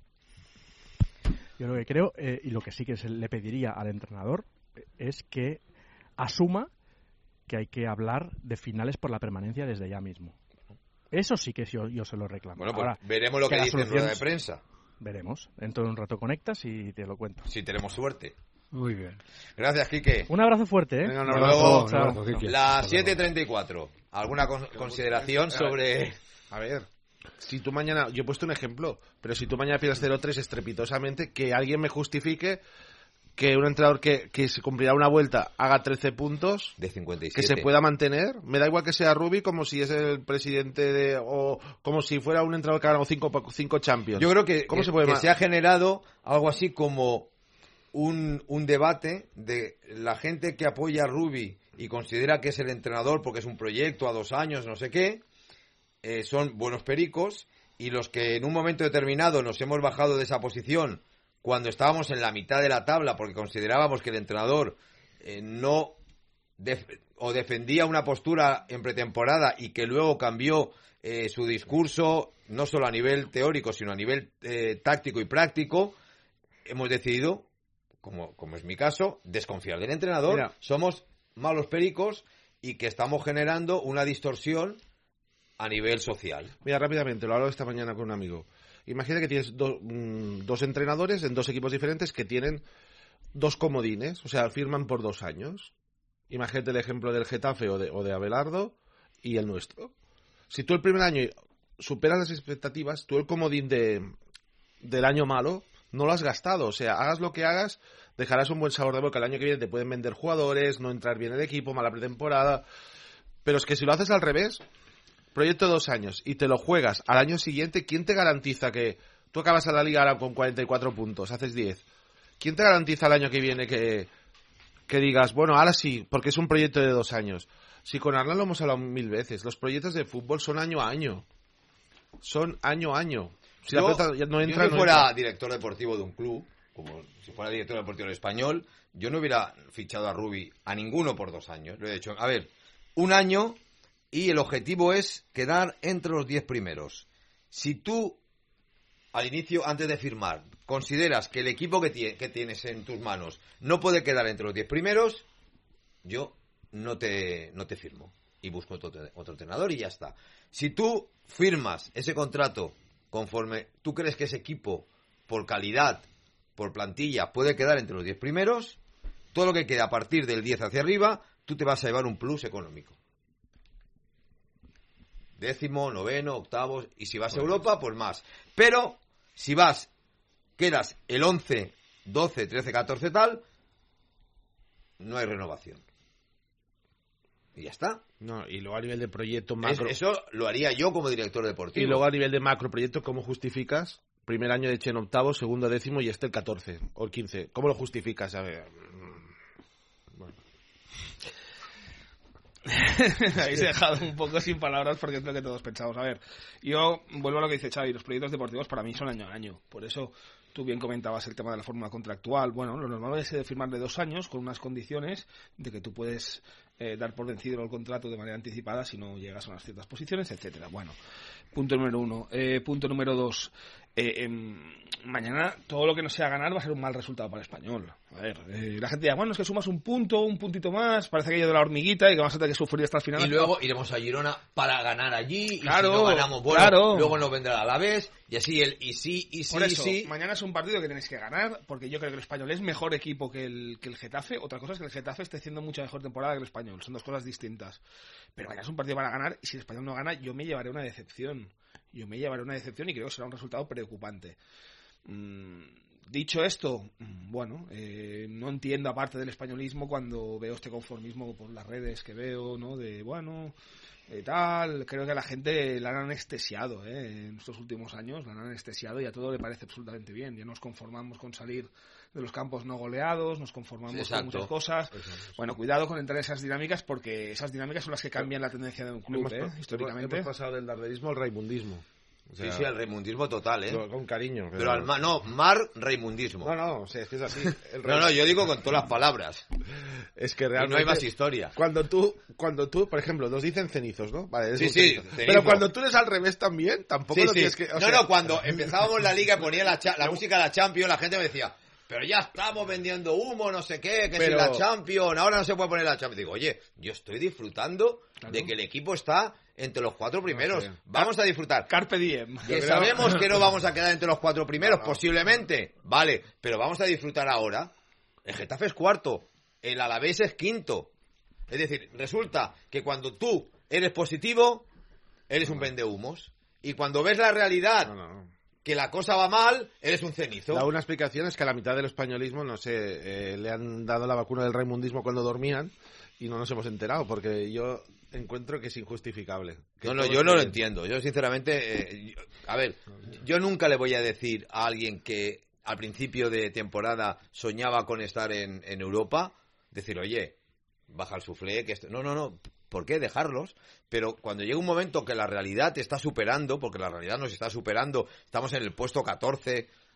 Yo lo que creo, eh, y lo que sí que se le pediría al entrenador, eh, es que asuma que hay que hablar de finales por la permanencia desde ya mismo. Eso sí que yo, yo se lo reclamo. Bueno, pues Ahora, veremos lo que, la dice en solución rueda de es- prensa. Veremos. Dentro de un rato conectas y te lo cuento. Si tenemos suerte. Muy bien. Gracias, Quique. Un abrazo fuerte, ¿eh? Venga, un Hasta abrazo, luego. un abrazo, Quique. Las siete y treinta y cuatro. ¿Alguna con- consideración sobre...? A ver, si tú mañana, yo he puesto un ejemplo, pero si tú mañana pierdes cero tres estrepitosamente, que alguien me justifique que un entrenador que, que se cumplirá una vuelta haga trece puntos, De cincuenta y que siete. se pueda mantener. Me da igual que sea Rubi como si es el presidente de, o como si fuera un entrenador que ha ganado cinco, cinco Champions. Yo creo que, ¿Cómo que- se puede que ma- se ha generado algo así como un, un debate de la gente que apoya a Rubi y considera que es el entrenador porque es un proyecto a dos años, no sé qué, eh, son buenos pericos, y los que en un momento determinado nos hemos bajado de esa posición cuando estábamos en la mitad de la tabla, porque considerábamos que el entrenador eh, no def- o defendía una postura en pretemporada y que luego cambió eh, su discurso, no solo a nivel teórico, sino a nivel eh, táctico y práctico, hemos decidido, como, como es mi caso, desconfiar del entrenador. Mira. Somos malos pericos y que estamos generando una distorsión a nivel social. Mira, rápidamente, lo hablo esta mañana con un amigo. Imagina que tienes do, mm, dos entrenadores en dos equipos diferentes que tienen dos comodines, o sea, firman por dos años. Imagínate el ejemplo del Getafe o de, o de Abelardo y el nuestro. Si tú el primer año superas las expectativas, tú el comodín de, del año malo no lo has gastado. O sea, hagas lo que hagas, dejarás un buen sabor de boca. El año que viene te pueden vender jugadores, no entrar bien el equipo, mala pretemporada. Pero es que si lo haces al revés, proyecto de dos años, y te lo juegas al año siguiente, ¿quién te garantiza que tú acabas a la liga ahora con cuarenta y cuatro puntos, haces diez? ¿Quién te garantiza el año que viene que, que digas, bueno, ahora sí, porque es un proyecto de dos años? Si con Arnal lo hemos hablado mil veces, los proyectos de fútbol son año a año. Son año a año. Si yo, la pelota no entra, yo si no fuera entra. director deportivo de un club, como si fuera director deportivo del Español, yo no hubiera fichado a Rubi a ninguno por dos años. Lo he dicho, a ver, un año y el objetivo es quedar entre los diez primeros. Si tú, al inicio, antes de firmar, consideras que el equipo que, tie- que tienes en tus manos no puede quedar entre los diez primeros, yo no te, no te firmo. Y busco otro, otro entrenador y ya está. Si tú firmas ese contrato conforme tú crees que ese equipo, por calidad, por plantilla, puede quedar entre los diez primeros, todo lo que quede a partir del diez hacia arriba, tú te vas a llevar un plus económico. Décimo, noveno, octavos, y si vas a Europa, pues más. Pero, si vas, quedas el once, doce, trece, catorce tal, no hay renovación. Y ya está. No, y luego a nivel de proyecto macro... Es, eso lo haría yo como director deportivo. Y luego a nivel de macro proyecto, ¿cómo justificas? Primer año de Chen octavo, segundo décimo y este el catorce o el quince. ¿Cómo lo justificas? A ver... Bueno. Habéis dejado un poco sin palabras porque es lo que todos pensamos. A ver, yo vuelvo a lo que dice Xavi, los proyectos deportivos para mí son año a año. Por eso tú bien comentabas el tema de la fórmula contractual. Bueno, lo normal es de firmar de dos años con unas condiciones de que tú puedes eh, dar por vencido el contrato de manera anticipada si no llegas a unas ciertas posiciones, etcétera. Bueno, punto número uno. Eh, punto número dos. Eh, eh, mañana todo lo que no sea ganar va a ser un mal resultado para el Español. A ver, eh, la gente dirá, bueno, es que sumas un punto, un puntito más, parece aquello de la hormiguita y que vas a tener que sufrir hasta el final. Y luego iremos a Girona para ganar allí, claro, y si no ganamos, bueno, claro. luego nos vendrá el Alavés, y así el y sí, y sí, Por eso, y sí. mañana es un partido que tenéis que ganar, porque yo creo que el Español es mejor equipo que el, que el Getafe. Otra cosa es que el Getafe esté haciendo mucha mejor temporada que el Español, son dos cosas distintas. Pero mañana es un partido para ganar, y si el Español no gana, yo me llevaré una decepción. Yo me llevaré una decepción y creo que será un resultado preocupante. Mm, dicho esto, bueno, eh, no entiendo aparte del españolismo cuando veo este conformismo por las redes que veo, ¿no? De, bueno, eh, tal, creo que a la gente la han anestesiado, ¿eh? En estos últimos años la han anestesiado y a todo le parece absolutamente bien. Ya nos conformamos con salir de los campos no goleados, nos conformamos Exacto. con muchas cosas. Bueno, cuidado con entrar en esas dinámicas porque esas dinámicas son las que cambian la tendencia de un club, hemos, ¿eh? Históricamente. Hemos pasado del darderismo al raimundismo. O sea, sí, sí, al raimundismo total, ¿eh? Con cariño. Pero, pero al ma- no, mar raimundismo. No, no, o sea, es que es así. El no, no, yo digo con todas las palabras. Es que realmente... Y no hay más historia. Cuando tú, cuando tú, por ejemplo, nos dicen cenizos, ¿no? Vale, sí, sí. Pero cuando tú eres al revés también, tampoco sí, lo sí. tienes que... O no, sea... no, cuando empezábamos la liga y ponía la, cha- la música de la Champions, la gente me decía... Pero ya estamos vendiendo humo, no sé qué, que pero... si la Champions, ahora no se puede poner la Champions. Digo, oye, yo estoy disfrutando claro. de que el equipo está entre los cuatro primeros. No sé. Vamos a disfrutar. Carpe diem. Que creo... sabemos que no vamos a quedar entre los cuatro primeros, no, no. posiblemente. Vale, pero vamos a disfrutar ahora. El Getafe es cuarto, el Alavés es quinto. Es decir, resulta que cuando tú eres positivo, eres no, un vendehumos. Y cuando ves la realidad... No, no. que la cosa va mal, eres un cenizo. La una explicación es que a la mitad del españolismo, no sé, eh, le han dado la vacuna del raimundismo cuando dormían y no nos hemos enterado, porque yo encuentro que es injustificable. Que no, no, yo no que... lo entiendo. Yo, sinceramente, eh, yo, a ver, yo nunca le voy a decir a alguien que al principio de temporada soñaba con estar en, en Europa, decir, oye, baja el suflé, que esto... No, no, no... ¿Por qué dejarlos? Pero cuando llega un momento que la realidad te está superando, porque la realidad nos está superando, estamos en el puesto catorce,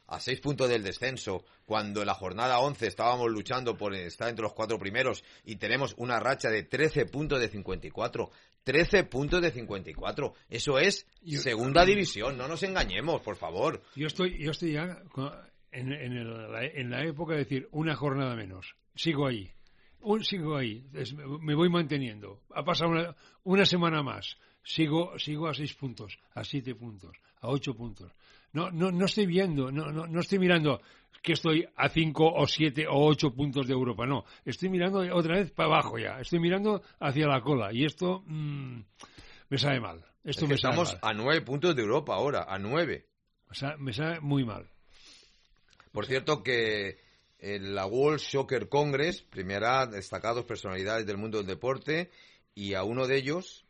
a seis puntos del descenso, cuando en la jornada once estábamos luchando por estar entre los cuatro primeros y tenemos una racha de trece puntos de cincuenta y cuatro. trece puntos de cincuenta y cuatro. Eso es yo, segunda división, no nos engañemos, por favor. Yo estoy, yo estoy ya en, en, el, en la época de decir una jornada menos. Sigo ahí. Un, sigo ahí. Es, me voy manteniendo. Ha pasado una, una semana más. Sigo, sigo a seis puntos, a siete puntos, a ocho puntos. No, no, no estoy viendo, no, no, no estoy mirando que estoy a cinco o siete o ocho puntos de Europa, no. Estoy mirando otra vez para abajo ya. Estoy mirando hacia la cola y esto mmm, me sabe mal. Esto es que me estamos sabe mal. a nueve puntos de Europa ahora, a nueve. O sea, me sabe muy mal. Por cierto que en la World Soccer Congress premiará destacados personalidades del mundo del deporte y a uno de ellos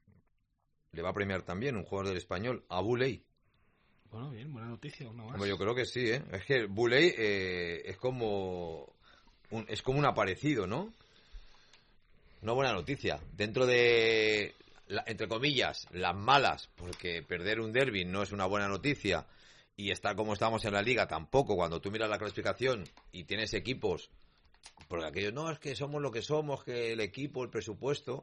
le va a premiar también un jugador del Español, a Bouley. Bueno, bien, buena noticia, una más. Bueno, yo creo que sí, ¿eh? Es que Bouley eh, es como un, es como un aparecido, ¿no? Una buena noticia. Dentro de, la, entre comillas, las malas, porque perder un derbi no es una buena noticia y estar como estamos en la Liga tampoco. Cuando tú miras la clasificación y tienes equipos, porque aquellos, no, es que somos lo que somos, que el equipo, el presupuesto...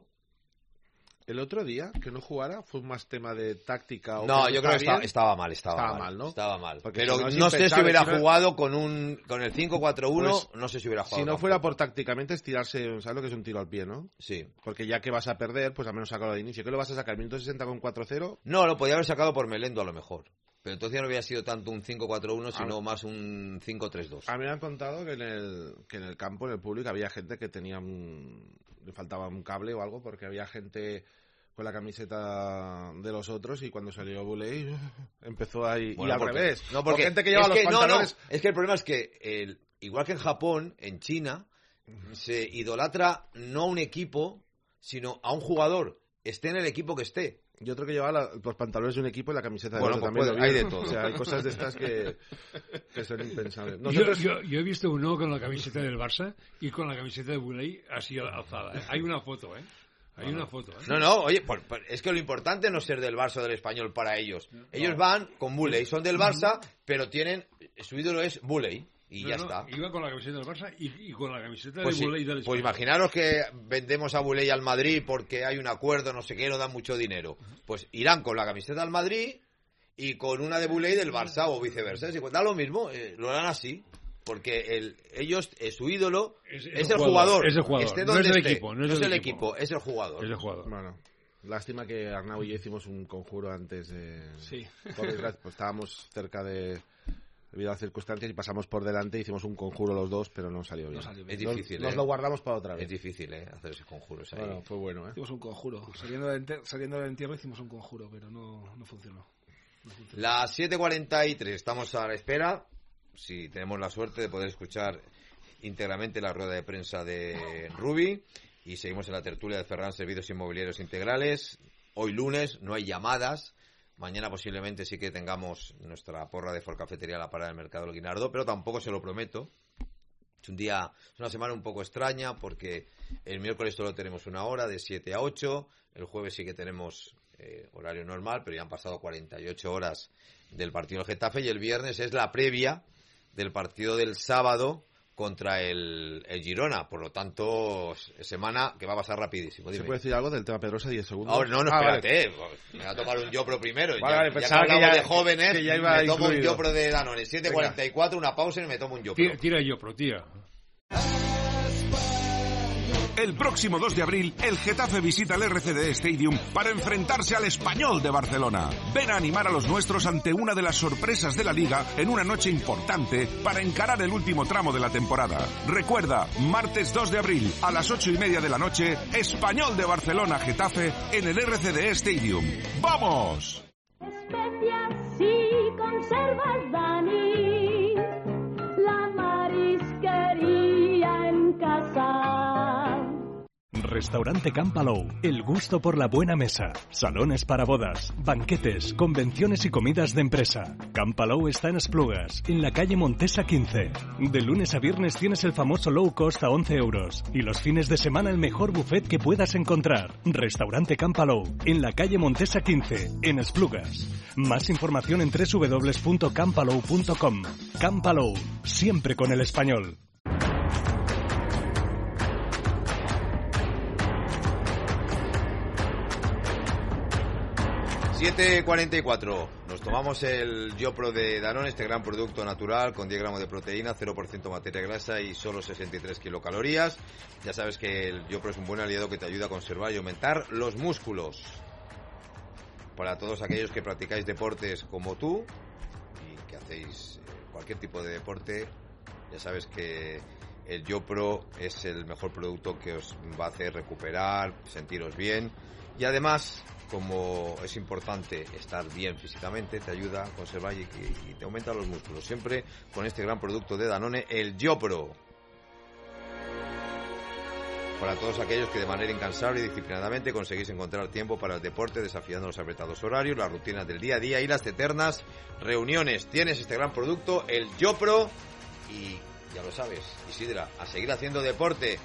El otro día, que no jugara, fue más tema de táctica. O no, que yo creo que estaba, estaba mal, estaba, estaba mal, mal, ¿no? Estaba mal. Porque pero si no, no sé si hubiera si no... jugado con un con el cinco cuatro uno, pues, no sé si hubiera jugado. Si no tampoco. fuera por tácticamente estirarse, ¿sabes lo que es un tiro al pie, no? Sí. Porque ya que vas a perder, pues al menos sacarlo de inicio. ¿Qué lo vas a sacar? ¿Minuto sesenta con cuatro cero? No, lo podía haber sacado por Melendo a lo mejor. Pero entonces ya no había sido tanto un cinco cuatro uno, sino a... más un cinco tres dos. A mí me han contado que en el que en el campo, en el público, había gente que tenía un... le faltaba un cable o algo, porque había gente con la camiseta de los otros y cuando salió Bouley empezó ahí bueno, y al porque, revés. No, porque gente que lleva los que, pantalones... No, no, es que el problema es que el, igual que en Japón, en China, uh-huh. se idolatra no a un equipo, sino a un jugador, esté en el equipo que esté. Yo creo que lleva la, los pantalones de un equipo y la camiseta de bueno, otro pues también. Puede, hay de todo. O sea, hay cosas de estas que, que son impensables. Nosotros... Yo, yo, yo he visto uno con la camiseta del Barça y con la camiseta de Bouley así alzada. ¿eh? Hay una foto, ¿eh? Hay una foto, ¿eh? No, no, oye, por, por, es que lo importante no es ser del Barça o del Español para ellos. Ellos no. van con Bouley, son del Barça, pero tienen, su ídolo es Bouley y no, ya no, está. Iba con la camiseta del Barça y, y con la camiseta pues de Bouley sí, del Español. Pues imaginaros que vendemos a Bouley al Madrid porque hay un acuerdo, no sé qué, no dan mucho dinero. Pues irán con la camiseta al Madrid y con una de Bouley del Barça o viceversa. Si da lo mismo, eh, lo harán así. Porque el, ellos, eh, su ídolo es, es, es el jugador, jugador. Es el jugador. Esté no es el esté. equipo. No es, no es el, el equipo. equipo, es el jugador. Es el jugador. Bueno, lástima que Arnau y yo hicimos un conjuro antes de... Sí. Por desgracia, pues estábamos cerca de... debido a las circunstancias y pasamos por delante, hicimos un conjuro los dos, pero no salió bien. No salió bien. Es difícil, nos, ¿eh? nos lo guardamos para otra vez. Es difícil, ¿eh? Hacer ese conjuro. Ahí. Bueno, fue bueno, ¿eh? Hicimos un conjuro. Saliendo del, enter- saliendo del entierro hicimos un conjuro, pero no, no funcionó. No funcionó. Las siete cuarenta y tres, estamos a la espera, si tenemos la suerte de poder escuchar íntegramente la rueda de prensa de Rubi, y seguimos en la tertulia de Ferran Servicios Inmobiliarios Integrales. Hoy lunes, no hay llamadas. Mañana posiblemente sí que tengamos nuestra porra de Forcafetería a la parada del Mercado del Guinardó, pero tampoco se lo prometo. Es un día, es una semana un poco extraña porque el miércoles solo tenemos una hora de siete a ocho, el jueves sí que tenemos eh, horario normal, pero ya han pasado cuarenta y ocho horas del partido del Getafe y el viernes es la previa del partido del sábado contra el, el Girona, por lo tanto, semana que va a pasar rapidísimo. Dime. ¿Se puede decir algo del tema Pedrosa? diez segundos. Ahora, no, no, ah, espérate, vale. Me va a tomar un Yopro primero. Vale, ya, vale, ya pensaba que que hablamos ya, de jóvenes, que ya iba me tomo incluido. un Yopro de Danone, siete cuarenta y cuatro, una pausa y me tomo un Yopro. Tira, tira el Yopro, tira. El próximo dos de abril, el Getafe visita el R C D Stadium para enfrentarse al Español de Barcelona. Ven a animar a los nuestros ante una de las sorpresas de la Liga en una noche importante para encarar el último tramo de la temporada. Recuerda, martes dos de abril a las ocho y media de la noche, Español de Barcelona Getafe en el R C D Stadium. ¡Vamos! Especias y conservas, Dani, la marisquería en casa. Restaurante Camp Palou, el gusto por la buena mesa. Salones para bodas, banquetes, convenciones y comidas de empresa. Camp Palou está en Esplugas, en la calle Montesa quince. De lunes a viernes tienes el famoso low cost a once euros. Y los fines de semana el mejor buffet que puedas encontrar. Restaurante Camp Palou, en la calle Montesa quince, en Esplugas. Más información en doble u doble u doble u punto camp palou punto com. Camp Palou, siempre con el español. siete cuarenta y cuatro. Nos tomamos el YoPro de Danone, este gran producto natural con diez gramos de proteína, cero por ciento materia grasa y solo sesenta y tres kilocalorías. Ya sabes que el YoPro es un buen aliado que te ayuda a conservar y aumentar los músculos. Para todos aquellos que practicáis deportes como tú y que hacéis cualquier tipo de deporte, ya sabes que el YoPro es el mejor producto que os va a hacer recuperar, sentiros bien y además, como es importante estar bien físicamente, te ayuda a conservar y, y, y te aumenta los músculos. Siempre con este gran producto de Danone, el YoPro. Para todos aquellos que de manera incansable y disciplinadamente conseguís encontrar tiempo para el deporte, desafiando los apretados horarios, las rutinas del día a día y las eternas reuniones. Tienes este gran producto, el YoPro, y ya lo sabes, Isidra, a seguir haciendo deporte.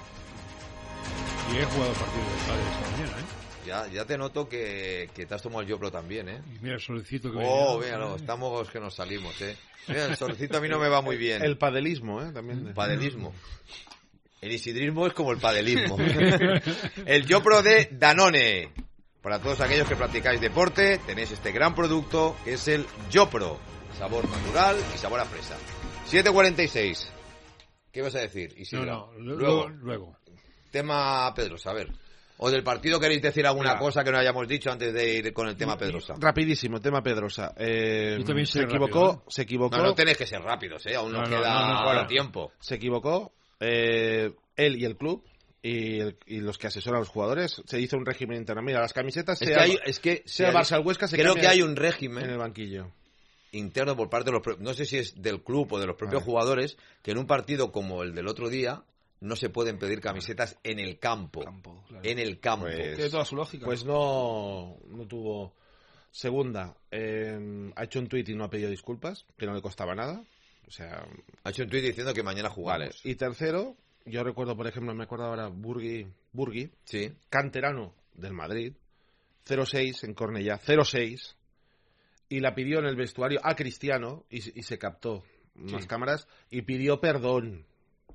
Y he jugado partidos de padres esta mañana, ¿eh? Ya, ya te noto que, que te has tomado el YoPro también, ¿eh? Y mira el solecito que Oh, míralo, estamos que nos salimos, ¿eh? Mira, el solecito a mí no me va muy bien. El padelismo, ¿eh? También. Padelismo. El isidrismo es como el padelismo. El YoPro de Danone. Para todos aquellos que practicáis deporte, tenéis este gran producto que es el YoPro. Sabor natural y sabor a fresa. siete cuarenta y seis. ¿Qué vas a decir, Isidra? No, no, luego, luego. Tema Pedrosa, a ver. ¿O del partido queréis decir alguna Mira, cosa que no hayamos dicho antes de ir con el tema Pedrosa? Rapidísimo, tema Pedrosa. Eh, se equivocó, rápido, ¿eh? se equivocó. No, no tenéis que ser rápidos, ¿eh? Aún nos no, queda no, no, no, tiempo. Se equivocó. Eh, él y el club y, el, y los que asesoran a los jugadores, se hizo un régimen interno. Mira, las camisetas, es sea, que hay, es que sea hay, Barça al Huesca, se creo que hay un régimen en el banquillo interno por parte de los, no sé si es del club o de los propios vale. jugadores, que en un partido como el del otro día no se pueden pedir camisetas en el campo, campo claro. en el campo. Pues, tiene toda su lógica. Pues no, no tuvo. Segunda, eh, ha hecho un tuit y no ha pedido disculpas, que no le costaba nada. O sea, ha hecho un tuit diciendo que mañana jugamos. Vale. Y tercero, yo recuerdo, por ejemplo, me acuerdo ahora, Burgui, Burgui sí. canterano del Madrid, cero seis en Cornellá, cero seis, y la pidió en el vestuario a Cristiano, y, y se captó unas sí. cámaras, y pidió perdón.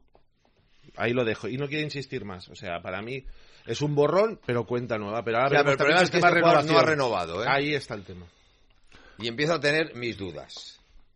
Ahí lo dejo, y no quiero insistir más. O sea, para mí es un borrón, pero cuenta nueva. Pero ahora o sea, pero el problema es que este jugador no ha renovado, ¿eh? Ahí está el tema. Y empiezo a tener mis dudas.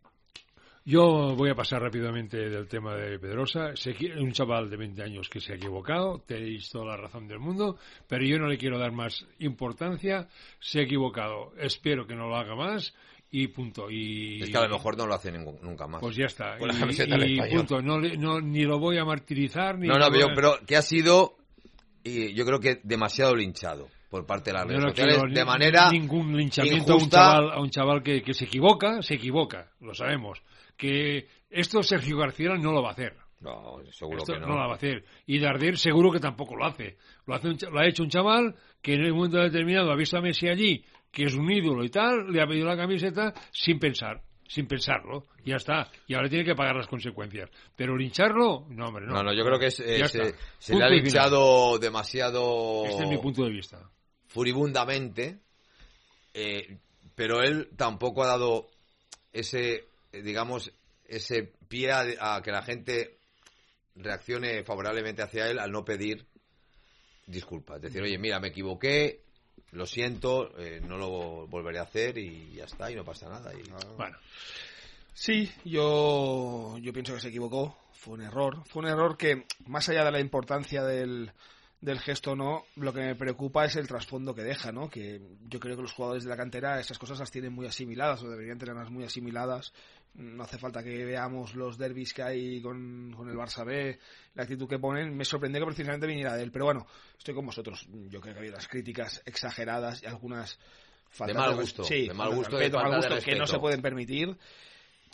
Yo voy a pasar rápidamente del tema de Pedrosa. Un chaval de veinte años que se ha equivocado, tenéis toda la razón del mundo, pero yo no le quiero dar más importancia. Se ha equivocado, espero que no lo haga más y punto. Y es que a lo mejor no lo hace ningún, nunca más. Pues ya está. Y, y punto. No, no, ni lo voy a martirizar. Ni no, no, pero, a... pero que ha sido, y yo creo que demasiado linchado por parte de las redes no sociales, quiero, de manera ningún linchamiento injusta. a un chaval, a un chaval que, que se equivoca, se equivoca, lo sabemos. Que esto Sergio García no lo va a hacer. No, seguro esto que no. no lo va a hacer. Y Darder seguro que tampoco lo hace. Lo, hace un, lo ha hecho un chaval que en un momento determinado ha visto a Messi allí, que es un ídolo y tal, le ha pedido la camiseta sin pensar, sin pensarlo. Ya está. Y ahora tiene que pagar las consecuencias. Pero lincharlo, no, hombre, no. No, no, yo creo que es, eh, se, se le ha linchado demasiado... Este es mi punto de vista. Furibundamente. Eh, pero él tampoco ha dado ese... digamos, ese pie a, a que la gente reaccione favorablemente hacia él al no pedir disculpas. Decir, oye, mira, me equivoqué, lo siento, eh, no lo volveré a hacer y ya está, y no pasa nada. Y... Bueno, sí, yo, yo pienso que se equivocó, fue un error. Fue un error que, más allá de la importancia del... del gesto no, lo que me preocupa es el trasfondo que deja, ¿no? Que yo creo que los jugadores de la cantera esas cosas las tienen muy asimiladas o deberían tenerlas muy asimiladas. No hace falta que veamos los derbis que hay con, con el Barça B, la actitud que ponen. Me sorprendió que precisamente viniera de él, pero bueno, estoy con vosotros. Yo creo que ha habido las críticas exageradas y algunas faltas de mal gusto, sí, de mal gusto, respeto, de mal gusto de que no se pueden permitir.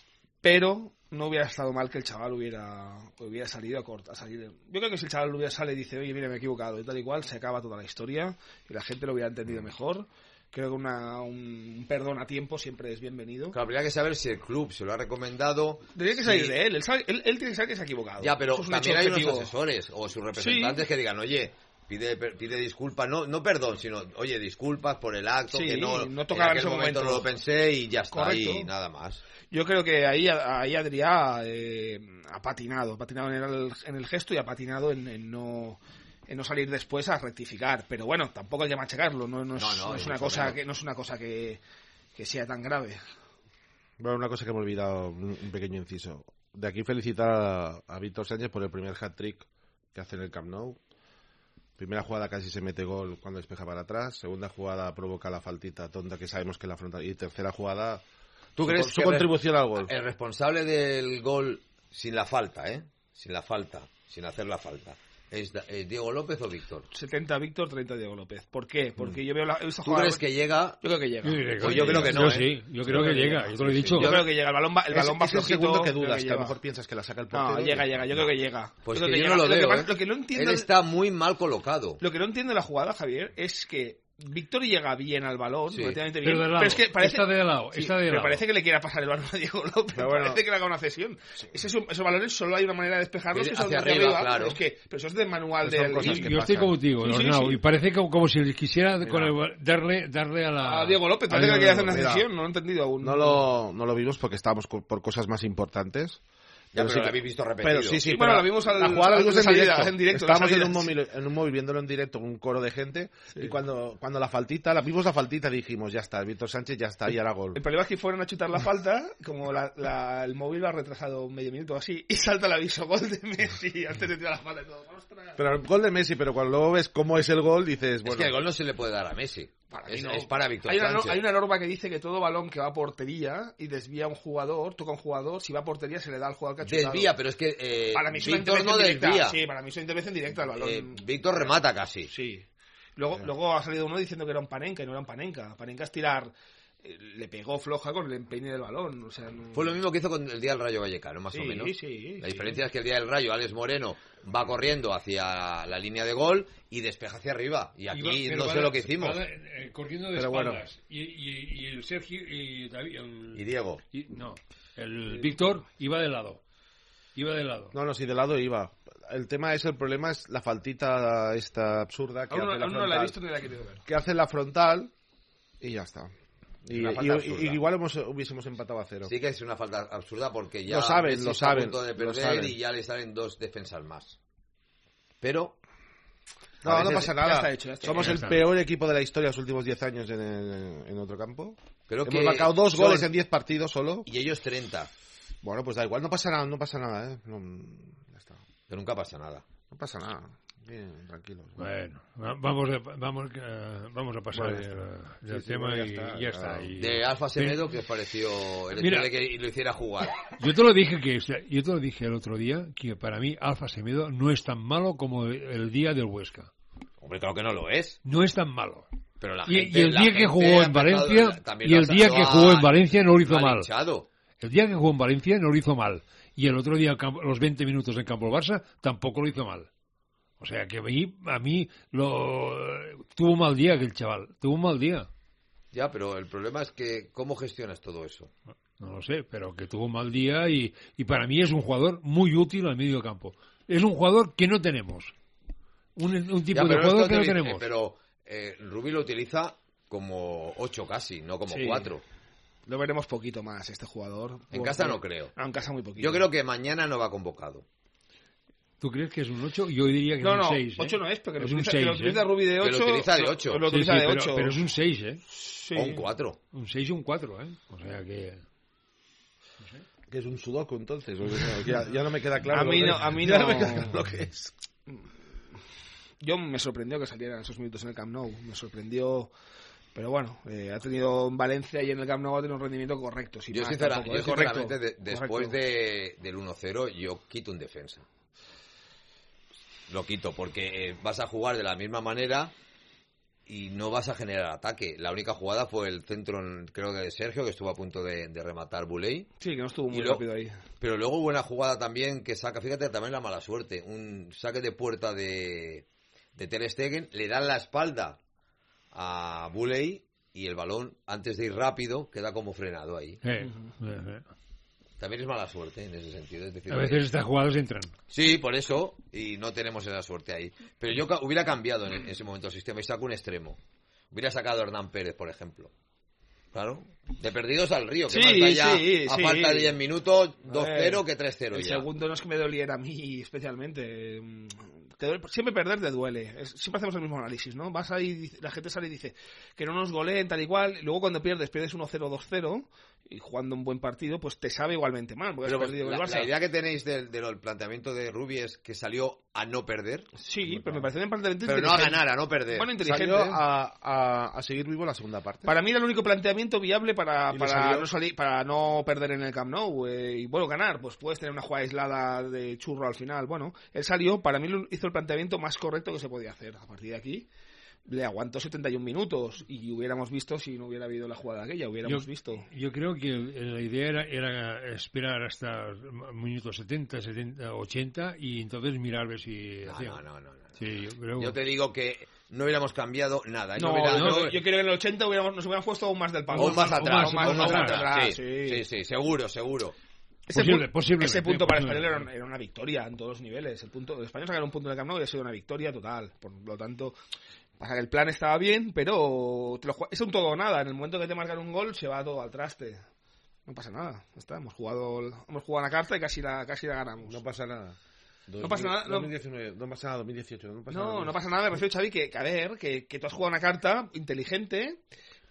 pero no hubiera estado mal que el chaval hubiera hubiera salido a corta, a salir. Yo creo que si el chaval hubiera sale y dice, oye, mira, me he equivocado y tal y cual, se acaba toda la historia y la gente lo hubiera entendido mejor. Creo que una, un perdón a tiempo siempre es bienvenido. Claro, habría que saber si el club se lo ha recomendado. Tendría que salir si... de él. Él, sabe, él. él tiene que saber que se ha equivocado. Ya, pero también hay unos asesores o sus representantes sí. que digan, oye, pide pide disculpas, no no perdón, sino, oye, disculpas por el acto, sí, que no, no tocaba en ese momento. No lo pensé y ya está, Correcto. Y nada más. Yo creo que ahí, ahí Adrià eh, ha patinado, ha patinado en el, en el gesto y ha patinado en, en no... en no salir después a rectificar, pero bueno, tampoco hay que machacarlo, no, no, es, no, no, no es una cosa que no es una cosa que, que sea tan grave. Bueno, una cosa que me he olvidado, un pequeño inciso. De aquí felicitar a, a Víctor Sánchez por el primer hat-trick que hace en el Camp Nou. Primera jugada casi se mete gol cuando despeja para atrás, segunda jugada provoca la faltita tonta que sabemos que la afronta, y tercera jugada ¿Tú su, crees su que contribución al gol. El responsable del gol sin la falta, ¿eh? Sin la falta, sin hacer la falta. ¿Es Diego López o Víctor? setenta Víctor, treinta Diego López. ¿Por qué? Porque mm. yo veo la... ¿Tú jugada... crees que llega? Yo creo que llega. Yo, pues yo creo que no, yo ¿eh? sí, yo creo que llega, yo te lo he dicho. Yo creo que llega, el balón va, el balón va es, es flojito. el segundo que dudas, que, que a lo mejor piensas que la saca el portero. No, llega, llega, yo creo que llega. Pues yo que, que yo llega. no lo veo, lo que, ¿eh? Lo que no entiendo... Él está muy mal colocado. Lo que no entiendo de la jugada, Javier, es que Víctor llega bien al balón, sí. relativamente bien. Pero, de lado. pero es que parece, está de lado, sí, está de pero lado. parece que le quiera pasar el balón a Diego López. Pero bueno, parece que le haga una cesión. Sí. Ese, esos balones solo hay una manera de despejarlos que es hacia hacia arriba, arriba. claro. Es que, pero eso es del manual del... de... Yo, yo estoy contigo, sí, sí, sí. Y parece como, como si quisiera con el, darle, darle a la... A Diego López, parece que le quiere hacer una cesión, no lo he entendido aún. No lo, no lo vimos porque estábamos por cosas más importantes. Ya, pero, pero sí, lo habéis visto repetido. Pero sí, sí. Bueno, la vimos al, la jugada la vimos en directo. En directo Estábamos en un, móvil, en un móvil viéndolo en directo con un coro de gente sí. y cuando, cuando la faltita, la vimos la faltita dijimos, ya está, Víctor Sánchez ya está, y ahora gol. El problema es que fueron a chutar la falta, como la, la, el móvil lo ha retrasado medio minuto así, y salta el aviso, gol de Messi, antes de tirar la falta y todo. ¡Ostras! Pero el gol de Messi, pero cuando luego ves cómo es el gol, dices, bueno... Es que el gol no se le puede dar a Messi. Para es, no. es para Víctor hay una, Sánchez. Hay una norma que dice que todo balón que va a portería y desvía a un jugador, toca a un jugador, si va a portería se le da al jugador que ha chutado. Desvía, pero es que eh, para mí Víctor no directa. desvía. Sí, para mí es una intervención directa al balón. Eh, Víctor remata casi. Sí. Luego, sí. luego ha salido uno diciendo que era un Panenka y no era un Panenka. Panenka es tirar... le pegó floja con el empeine del balón, o sea, no... Fue lo mismo que hizo con el día del Rayo Vallecano, más sí, o menos. Sí, la diferencia sí. es que el día del Rayo, Alex Moreno va corriendo hacia la línea de gol y despeja hacia arriba. Y aquí y va, no sé vale, lo que hicimos. Vale, eh, corriendo de pero espaldas. Bueno. Y, y, y el Sergio y, David, el, y Diego. Y, no, el sí. Víctor iba de lado. Iba de lado. No, no, sí, de lado iba. El tema es, el problema es la faltita esta absurda que aún hace no, la frontal. No la he visto ni la he querido ver. Que hace la frontal y ya está. Y, y, y igual hemos, hubiésemos empatado a cero. Sí que es una falta absurda porque ya lo saben, lo saben, a punto de perder lo saben. Y ya le salen dos defensas más. Pero no, veces, no pasa nada. Ya está hecho, ya está Somos ya el está. peor equipo de la historia los últimos diez años en, el, en otro campo. Creo hemos que marcado dos son... goles en diez partidos solo. Y ellos treinta. Bueno, pues da igual, no pasa nada, no pasa nada, ¿eh? No, ya está. Pero nunca pasa nada. No pasa nada. Bien, tranquilos. Bueno, vamos, de, vamos, uh, vamos a pasar bueno, del, del sí, tema sí, bueno, ya y está, ya está. Y, de Alfa Semedo, ¿qué os pareció el hecho de que lo hiciera jugar? Yo te lo dije que yo te lo dije el otro día que para mí Alfa Semedo no es tan malo como el día del Huesca. Hombre, claro que no lo es. No es tan malo. Pero la y, gente, y el día que jugó en Valencia y el día que jugó en Valencia no lo hizo mal. Hinchado. El día que jugó en Valencia no lo hizo mal. Y el otro día, los veinte minutos en campo del Barça, tampoco lo hizo mal. O sea, que a mí, a mí lo, tuvo un mal día aquel chaval. Tuvo un mal día. Ya, pero el problema es que ¿cómo gestionas todo eso? No, no lo sé, pero que tuvo un mal día y, y para mí es un jugador muy útil al medio campo. Es un jugador que no tenemos. Un, un tipo ya, de jugador que no tenemos. Eh, pero eh, Rubí lo utiliza como ocho casi, no como sí. cuatro. Lo veremos poquito más este jugador. En casa no creo. No, en casa muy poquito. Yo creo que mañana no va convocado. ¿Tú crees que es un ocho? Yo diría que no, es un no, seis. No, ¿eh? ocho no es, porque es lo un utiliza, seis, lo utiliza ¿eh? Rubí de ocho. Que lo utiliza de ocho. Lo, lo sí, utiliza sí, de pero, ocho. pero es un seis, ¿eh? Sí. O un cuatro. Un seis y un cuatro, ¿eh? O sea que... No sé. Que es un sudoku, entonces. Ya, ya no me queda claro. A mí no, a mí no, no me queda claro lo que es. Yo me sorprendió que salieran esos minutos en el Camp Nou. Me sorprendió... Pero bueno, eh, ha tenido en Valencia y en el Camp Nou ha tenido un rendimiento correcto. Yo, más, sincera, tampoco, yo ¿eh? sinceramente, correcto, de, después de, del uno cero, yo quito un defensa. Lo quito, porque eh, vas a jugar de la misma manera y no vas a generar ataque. La única jugada fue el centro, creo que de Sergio, que estuvo a punto de, de rematar Bouley. Sí, que no estuvo muy lo, rápido ahí. Pero luego buena jugada también que saca, fíjate, también la mala suerte. Un saque de puerta de, de Ter Stegen, le dan la espalda a Bouley y el balón, antes de ir rápido, queda como frenado ahí. Eh, uh-huh. eh, eh. También es mala suerte en ese sentido. Es decir, a veces eh, estas jugadas entran. Sí, por eso, y no tenemos esa suerte ahí. Pero yo ca- hubiera cambiado en ese momento el sistema y saco un extremo. Hubiera sacado a Hernán Pérez, por ejemplo. Claro. De perdidos al río. Que sí, más da ya sí, a sí. falta de diez minutos, dos cero que tres cero el ya. El segundo no es que me doliera a mí especialmente. Te duele, siempre perder te duele. Es, siempre hacemos el mismo análisis, ¿no? Vas ahí, la gente sale y dice que no nos goleen, tal y cual. Y luego cuando pierdes, pierdes uno cero, dos cero. Y jugando un buen partido, pues te sabe igualmente mal. Porque pero has perdido la, el Barça. la idea que tenéis del de de planteamiento de Rubi es que salió a no perder. Sí, pero me parece un planteamiento pero inteligente. no a ganar, a no perder. Bueno, inteligente. Salió a, a, a seguir vivo la segunda parte. Para mí era el único planteamiento viable para, para, salió? no, salir, para no perder en el Camp Nou. Eh, y bueno, ganar, pues puedes tener una jugada aislada de churro al final. Bueno, él salió, para mí hizo el planteamiento más correcto que se podía hacer. A partir de aquí le aguantó setenta y un minutos y hubiéramos visto si no hubiera habido la jugada aquella, hubiéramos yo, visto. Yo creo que la idea era, era esperar hasta minutos setenta, setenta, ochenta y entonces mirar a ver si no, hacía. No, no, no. no. Sí, yo, creo... yo te digo que no hubiéramos cambiado nada. No, no, hubiera, no, no yo creo que en el ochenta hubiéramos, nos hubiéramos puesto aún más del palo. Aún más atrás. Aún más, aún más, más atrás. atrás. Sí, sí, sí, seguro, seguro. Ese, Posible, pu- posiblemente, ese punto para el posiblemente. español era, era una victoria en todos los niveles. El punto, el español sacar un punto en el Camp Nou había sido una victoria total. Por lo tanto, pasa que el plan estaba bien, pero te lo, es un todo o nada. En el momento que te marcan un gol, se va todo al traste. No pasa nada. Ya está. Hemos jugado, hemos jugado una carta y casi la, casi la ganamos. No pasa nada. No pasa nada. dos mil diecinueve, no pasa nada, dos mil dieciocho. No pasa no, nada. no pasa nada. Me refiero, Xavi, que, que a ver, que, que tú has jugado una carta inteligente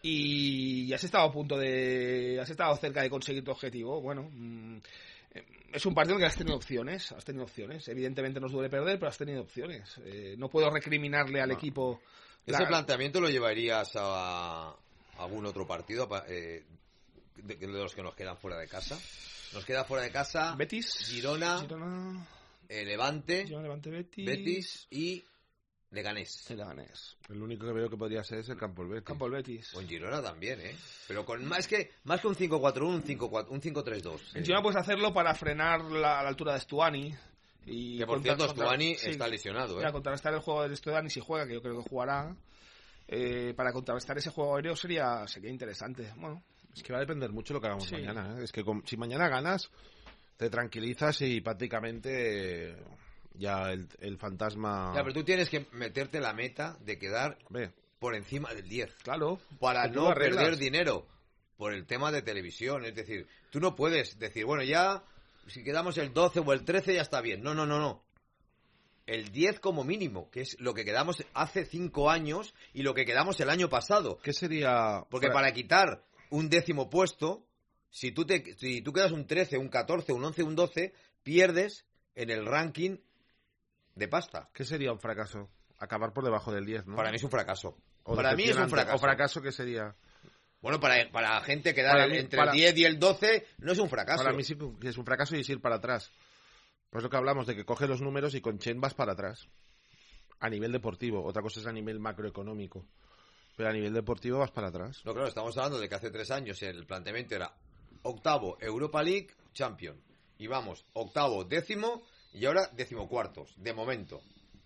y has estado a punto de, has estado cerca de conseguir tu objetivo. Bueno, mmm, es un partido en que has tenido opciones, has tenido opciones. Evidentemente nos duele perder, pero has tenido opciones. Eh, no puedo recriminarle al no. equipo. ¿Ese la... planteamiento lo llevarías a algún otro partido eh, de, de los que nos quedan fuera de casa? Nos queda fuera de casa Betis, Girona, Girona eh, Levante, Girona, Levante Betis, Betis y Leganés. Leganés. El único que veo que podría ser es el Campo el Betis. Campo el Betis. O en Girona también, ¿eh? Pero con más que más que un cinco cuatro uno, un cinco tres dos. En Girona puedes hacerlo para frenar la, la altura de Stuani. Y que por contra, cierto, contra, Stuani sí, está lesionado, ¿eh? Para contrarrestar el juego de Stuani si juega, que yo creo que jugará. Eh, para contrarrestar ese juego aéreo sería sería interesante. Bueno, es que va a depender mucho lo que hagamos sí. mañana, ¿eh? Es que con, si mañana ganas, te tranquilizas y prácticamente eh, ya el, el fantasma... Ya, pero tú tienes que meterte la meta de quedar Ve. por encima del diez. Claro. Para no perder dinero por el tema de televisión. Es decir, tú no puedes decir, bueno, ya si quedamos el doce o el trece ya está bien. No, no, no, no. El diez como mínimo, que es lo que quedamos hace cinco años y lo que quedamos el año pasado. ¿Qué sería...? Porque para quitar un décimo puesto, si tú, te, si tú quedas un trece, un catorce, un once, un doce, pierdes en el ranking de pasta. ¿Qué sería un fracaso? Acabar por debajo del diez, ¿no? Para mí es un fracaso. O para mí es un fracaso. ¿O fracaso qué sería? Bueno, para, para gente quedar para mí, entre para, el diez y el doce no es un fracaso. Para mí sí que es un fracaso y es ir para atrás. Pues lo que hablamos de que coges los números y con Chen vas para atrás. A nivel deportivo. Otra cosa es a nivel macroeconómico. Pero a nivel deportivo vas para atrás. No, claro, estamos hablando de que hace tres años el planteamiento era octavo Europa League Champion. Y vamos, octavo, décimo y ahora decimocuartos, de momento.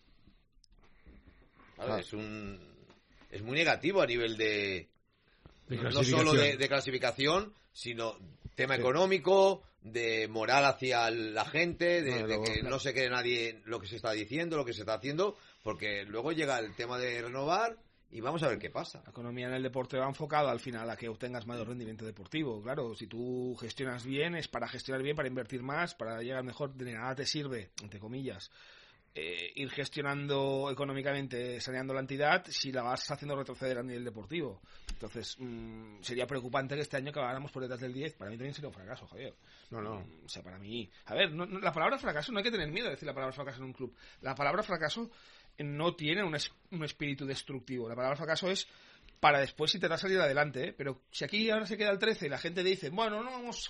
Claro, ah. Es un es muy negativo a nivel de, de no solo de, de clasificación, sino tema sí. económico, de moral hacia la gente, de, no, de que no se cree nadie lo que se está diciendo, lo que se está haciendo, porque luego llega el tema de renovar y vamos a ver qué pasa. La economía en el deporte va enfocada al final a que obtengas mayor rendimiento deportivo. Claro, si tú gestionas bien, es para gestionar bien, para invertir más, para llegar mejor. De nada te sirve, entre comillas, eh, ir gestionando económicamente, saneando la entidad, si la vas haciendo retroceder a nivel deportivo. Entonces, mmm, sería preocupante que este año acabáramos por detrás del diez. Para mí también sería un fracaso, Javier. No, no. O sea, para mí... A ver, no, no, la palabra fracaso, no hay que tener miedo de decir la palabra fracaso en un club. La palabra fracaso no tiene un, es, un espíritu destructivo. La palabra fracaso es para después intentar salir adelante, ¿eh? Pero si aquí ahora se queda el trece y la gente dice, bueno, no vamos,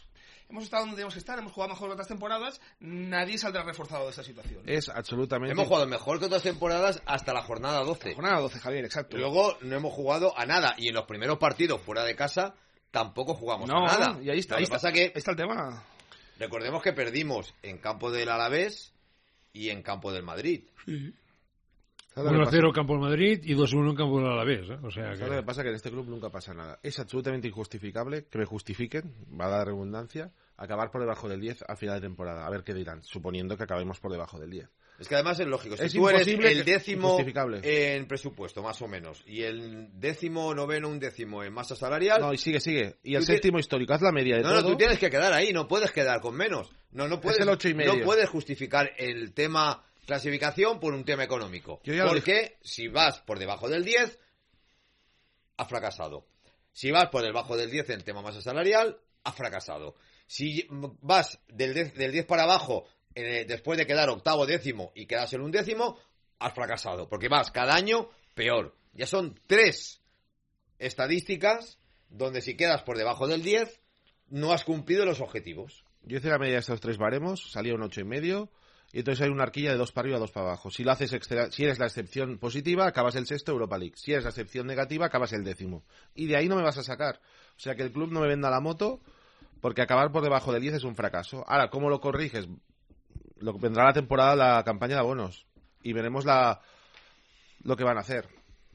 hemos estado donde tenemos que estar, hemos jugado mejor que otras temporadas, nadie saldrá reforzado de esta situación. Es absolutamente... Hemos jugado mejor que otras temporadas hasta la jornada doce. La jornada doce, Javier, exacto. Luego no hemos jugado a nada, y en los primeros partidos fuera de casa tampoco jugamos no, a nada. Y ahí está, Lo ahí que está, pasa que ahí está el tema. Recordemos que perdimos en campo del Alavés y en campo del Madrid. Sí. uno a cero campo del Madrid y dos a uno en campo del Alavés, ¿eh? O sea, ¿sabes lo que pasa? Que en este club nunca pasa nada. Es absolutamente injustificable que me justifiquen, va a dar redundancia, acabar por debajo del diez a final de temporada. A ver qué dirán, suponiendo que acabemos por debajo del diez. Es que además es lógico. Si es tú eres imposible el que- décimo injustificable. en presupuesto, más o menos, y el décimo noveno, un décimo en masa salarial... No, y sigue, sigue. Y el Tú séptimo histórico, haz la media de No, todo. no, tú tienes que quedar ahí, no puedes quedar con menos. No, no puedes, el ocho y medio. no puedes justificar el tema clasificación por un tema económico. Yo ya lo Porque si vas por debajo del diez, has fracasado. Si vas por debajo del diez en el tema masa salarial, has fracasado. Si vas del diez, del diez para abajo, eh, después de quedar octavo, décimo y quedas en un décimo, has fracasado. Porque vas cada año peor. Ya son tres estadísticas donde si quedas por debajo del diez, no has cumplido los objetivos. Yo hice la media de estos tres baremos, salía un ocho y medio, y entonces hay una horquilla de dos para arriba, dos para abajo. Si lo haces extra, si eres la excepción positiva, acabas el sexto Europa League. Si eres la excepción negativa, acabas el décimo. Y de ahí no me vas a sacar. O sea que el club no me venda la moto, porque acabar por debajo del diez es un fracaso. Ahora, ¿cómo lo corriges? Lo vendrá la temporada, la campaña de abonos, y veremos la lo que van a hacer.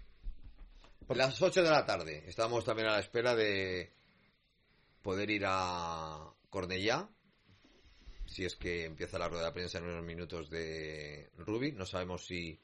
Las ocho de la tarde. Estamos también a la espera de poder ir a Cornellá, si es que empieza la rueda de prensa en unos minutos de Rubi. No sabemos si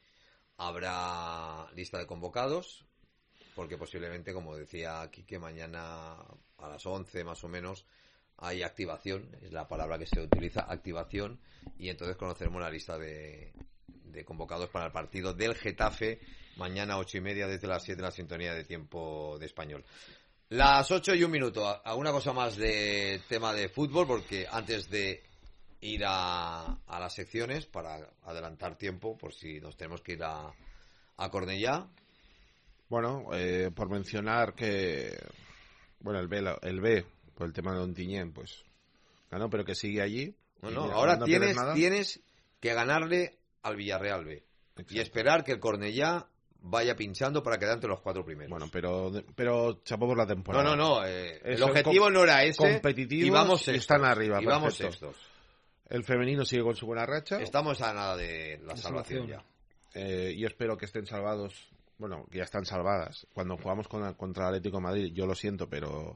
habrá lista de convocados, porque posiblemente, como decía Quique, mañana a las once más o menos hay activación, es la palabra que se utiliza, activación, y entonces conoceremos la lista de, de convocados para el partido del Getafe mañana ocho y media desde las siete en la sintonía de tiempo de Español. Las ocho y un minuto. ¿Alguna cosa más de tema de fútbol? Porque antes de ir a, a las secciones, para adelantar tiempo, por si nos tenemos que ir a, a Cornellá. Bueno, eh, por mencionar que bueno, el B, el B por el tema de Ontinyent, pues ganó, pero que sigue allí. No, Y no, mira, ahora no tienes, pierdes nada. tienes que ganarle al Villarreal B. Exacto. Y esperar que el Cornellá vaya pinchando para quedar entre los cuatro primeros. Bueno, pero pero chapó por la temporada. No, no, no. Eh, el Eso es objetivo com- no era ese. competitivo Y vamos y sextos. están arriba. Y vamos perfecto. sextos. El femenino sigue con su buena racha. Estamos a nada de la salvación ya. Eh, yo espero que estén salvados. Bueno, que ya están salvadas. Cuando jugamos con, contra el Atlético de Madrid, yo lo siento, pero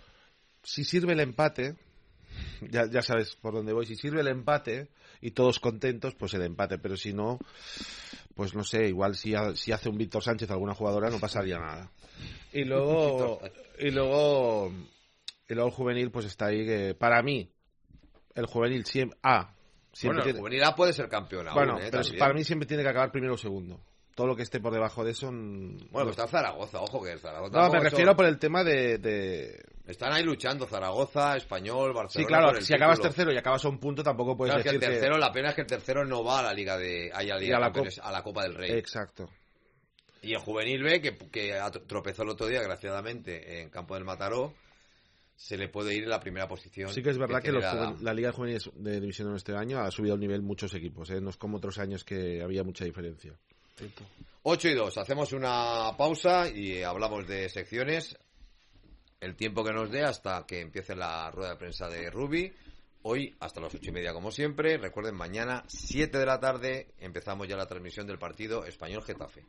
si sirve el empate, ya, ya sabes por dónde voy, si sirve el empate y todos contentos, pues el empate, pero si no, pues no sé, igual si, ha- si hace un Víctor Sánchez alguna jugadora no pasaría nada. Y luego, y luego, y luego el juvenil pues está ahí que, para mí, el juvenil siempre, ah, siempre Bueno, el tiene- juvenil A puede ser campeón aún, bueno, eh, pero también. para mí siempre tiene que acabar primero o segundo. Todo lo que esté por debajo de eso... mm, Bueno, no- pues está Zaragoza, ojo que el Zaragoza... No, me tampoco refiero son- por el tema de... de... Están ahí luchando Zaragoza, Español, Barcelona... Sí, claro, por el si acabas título. tercero y acabas a un punto tampoco puedes Claro, es que decir el tercero, la pena es que el tercero no va a la Liga de... Ahí a la, Y Liga a de la Campeones, Cop- a la Copa del Rey. Exacto. Y el Juvenil B, que, que atro- tropezó el otro día, desgraciadamente, en campo del Mataró, se le puede ir en la primera posición. Sí que es verdad que, los tiene la- juven- la Liga Juvenil de División de este año ha subido el nivel muchos equipos, ¿eh? No es como otros años que había mucha diferencia. ocho y dos, hacemos una pausa y hablamos de secciones. El tiempo que nos dé hasta que empiece la rueda de prensa de Rubi. Hoy hasta las ocho y media como siempre. Recuerden, mañana siete de la tarde empezamos ya la transmisión del partido Español-Getafe.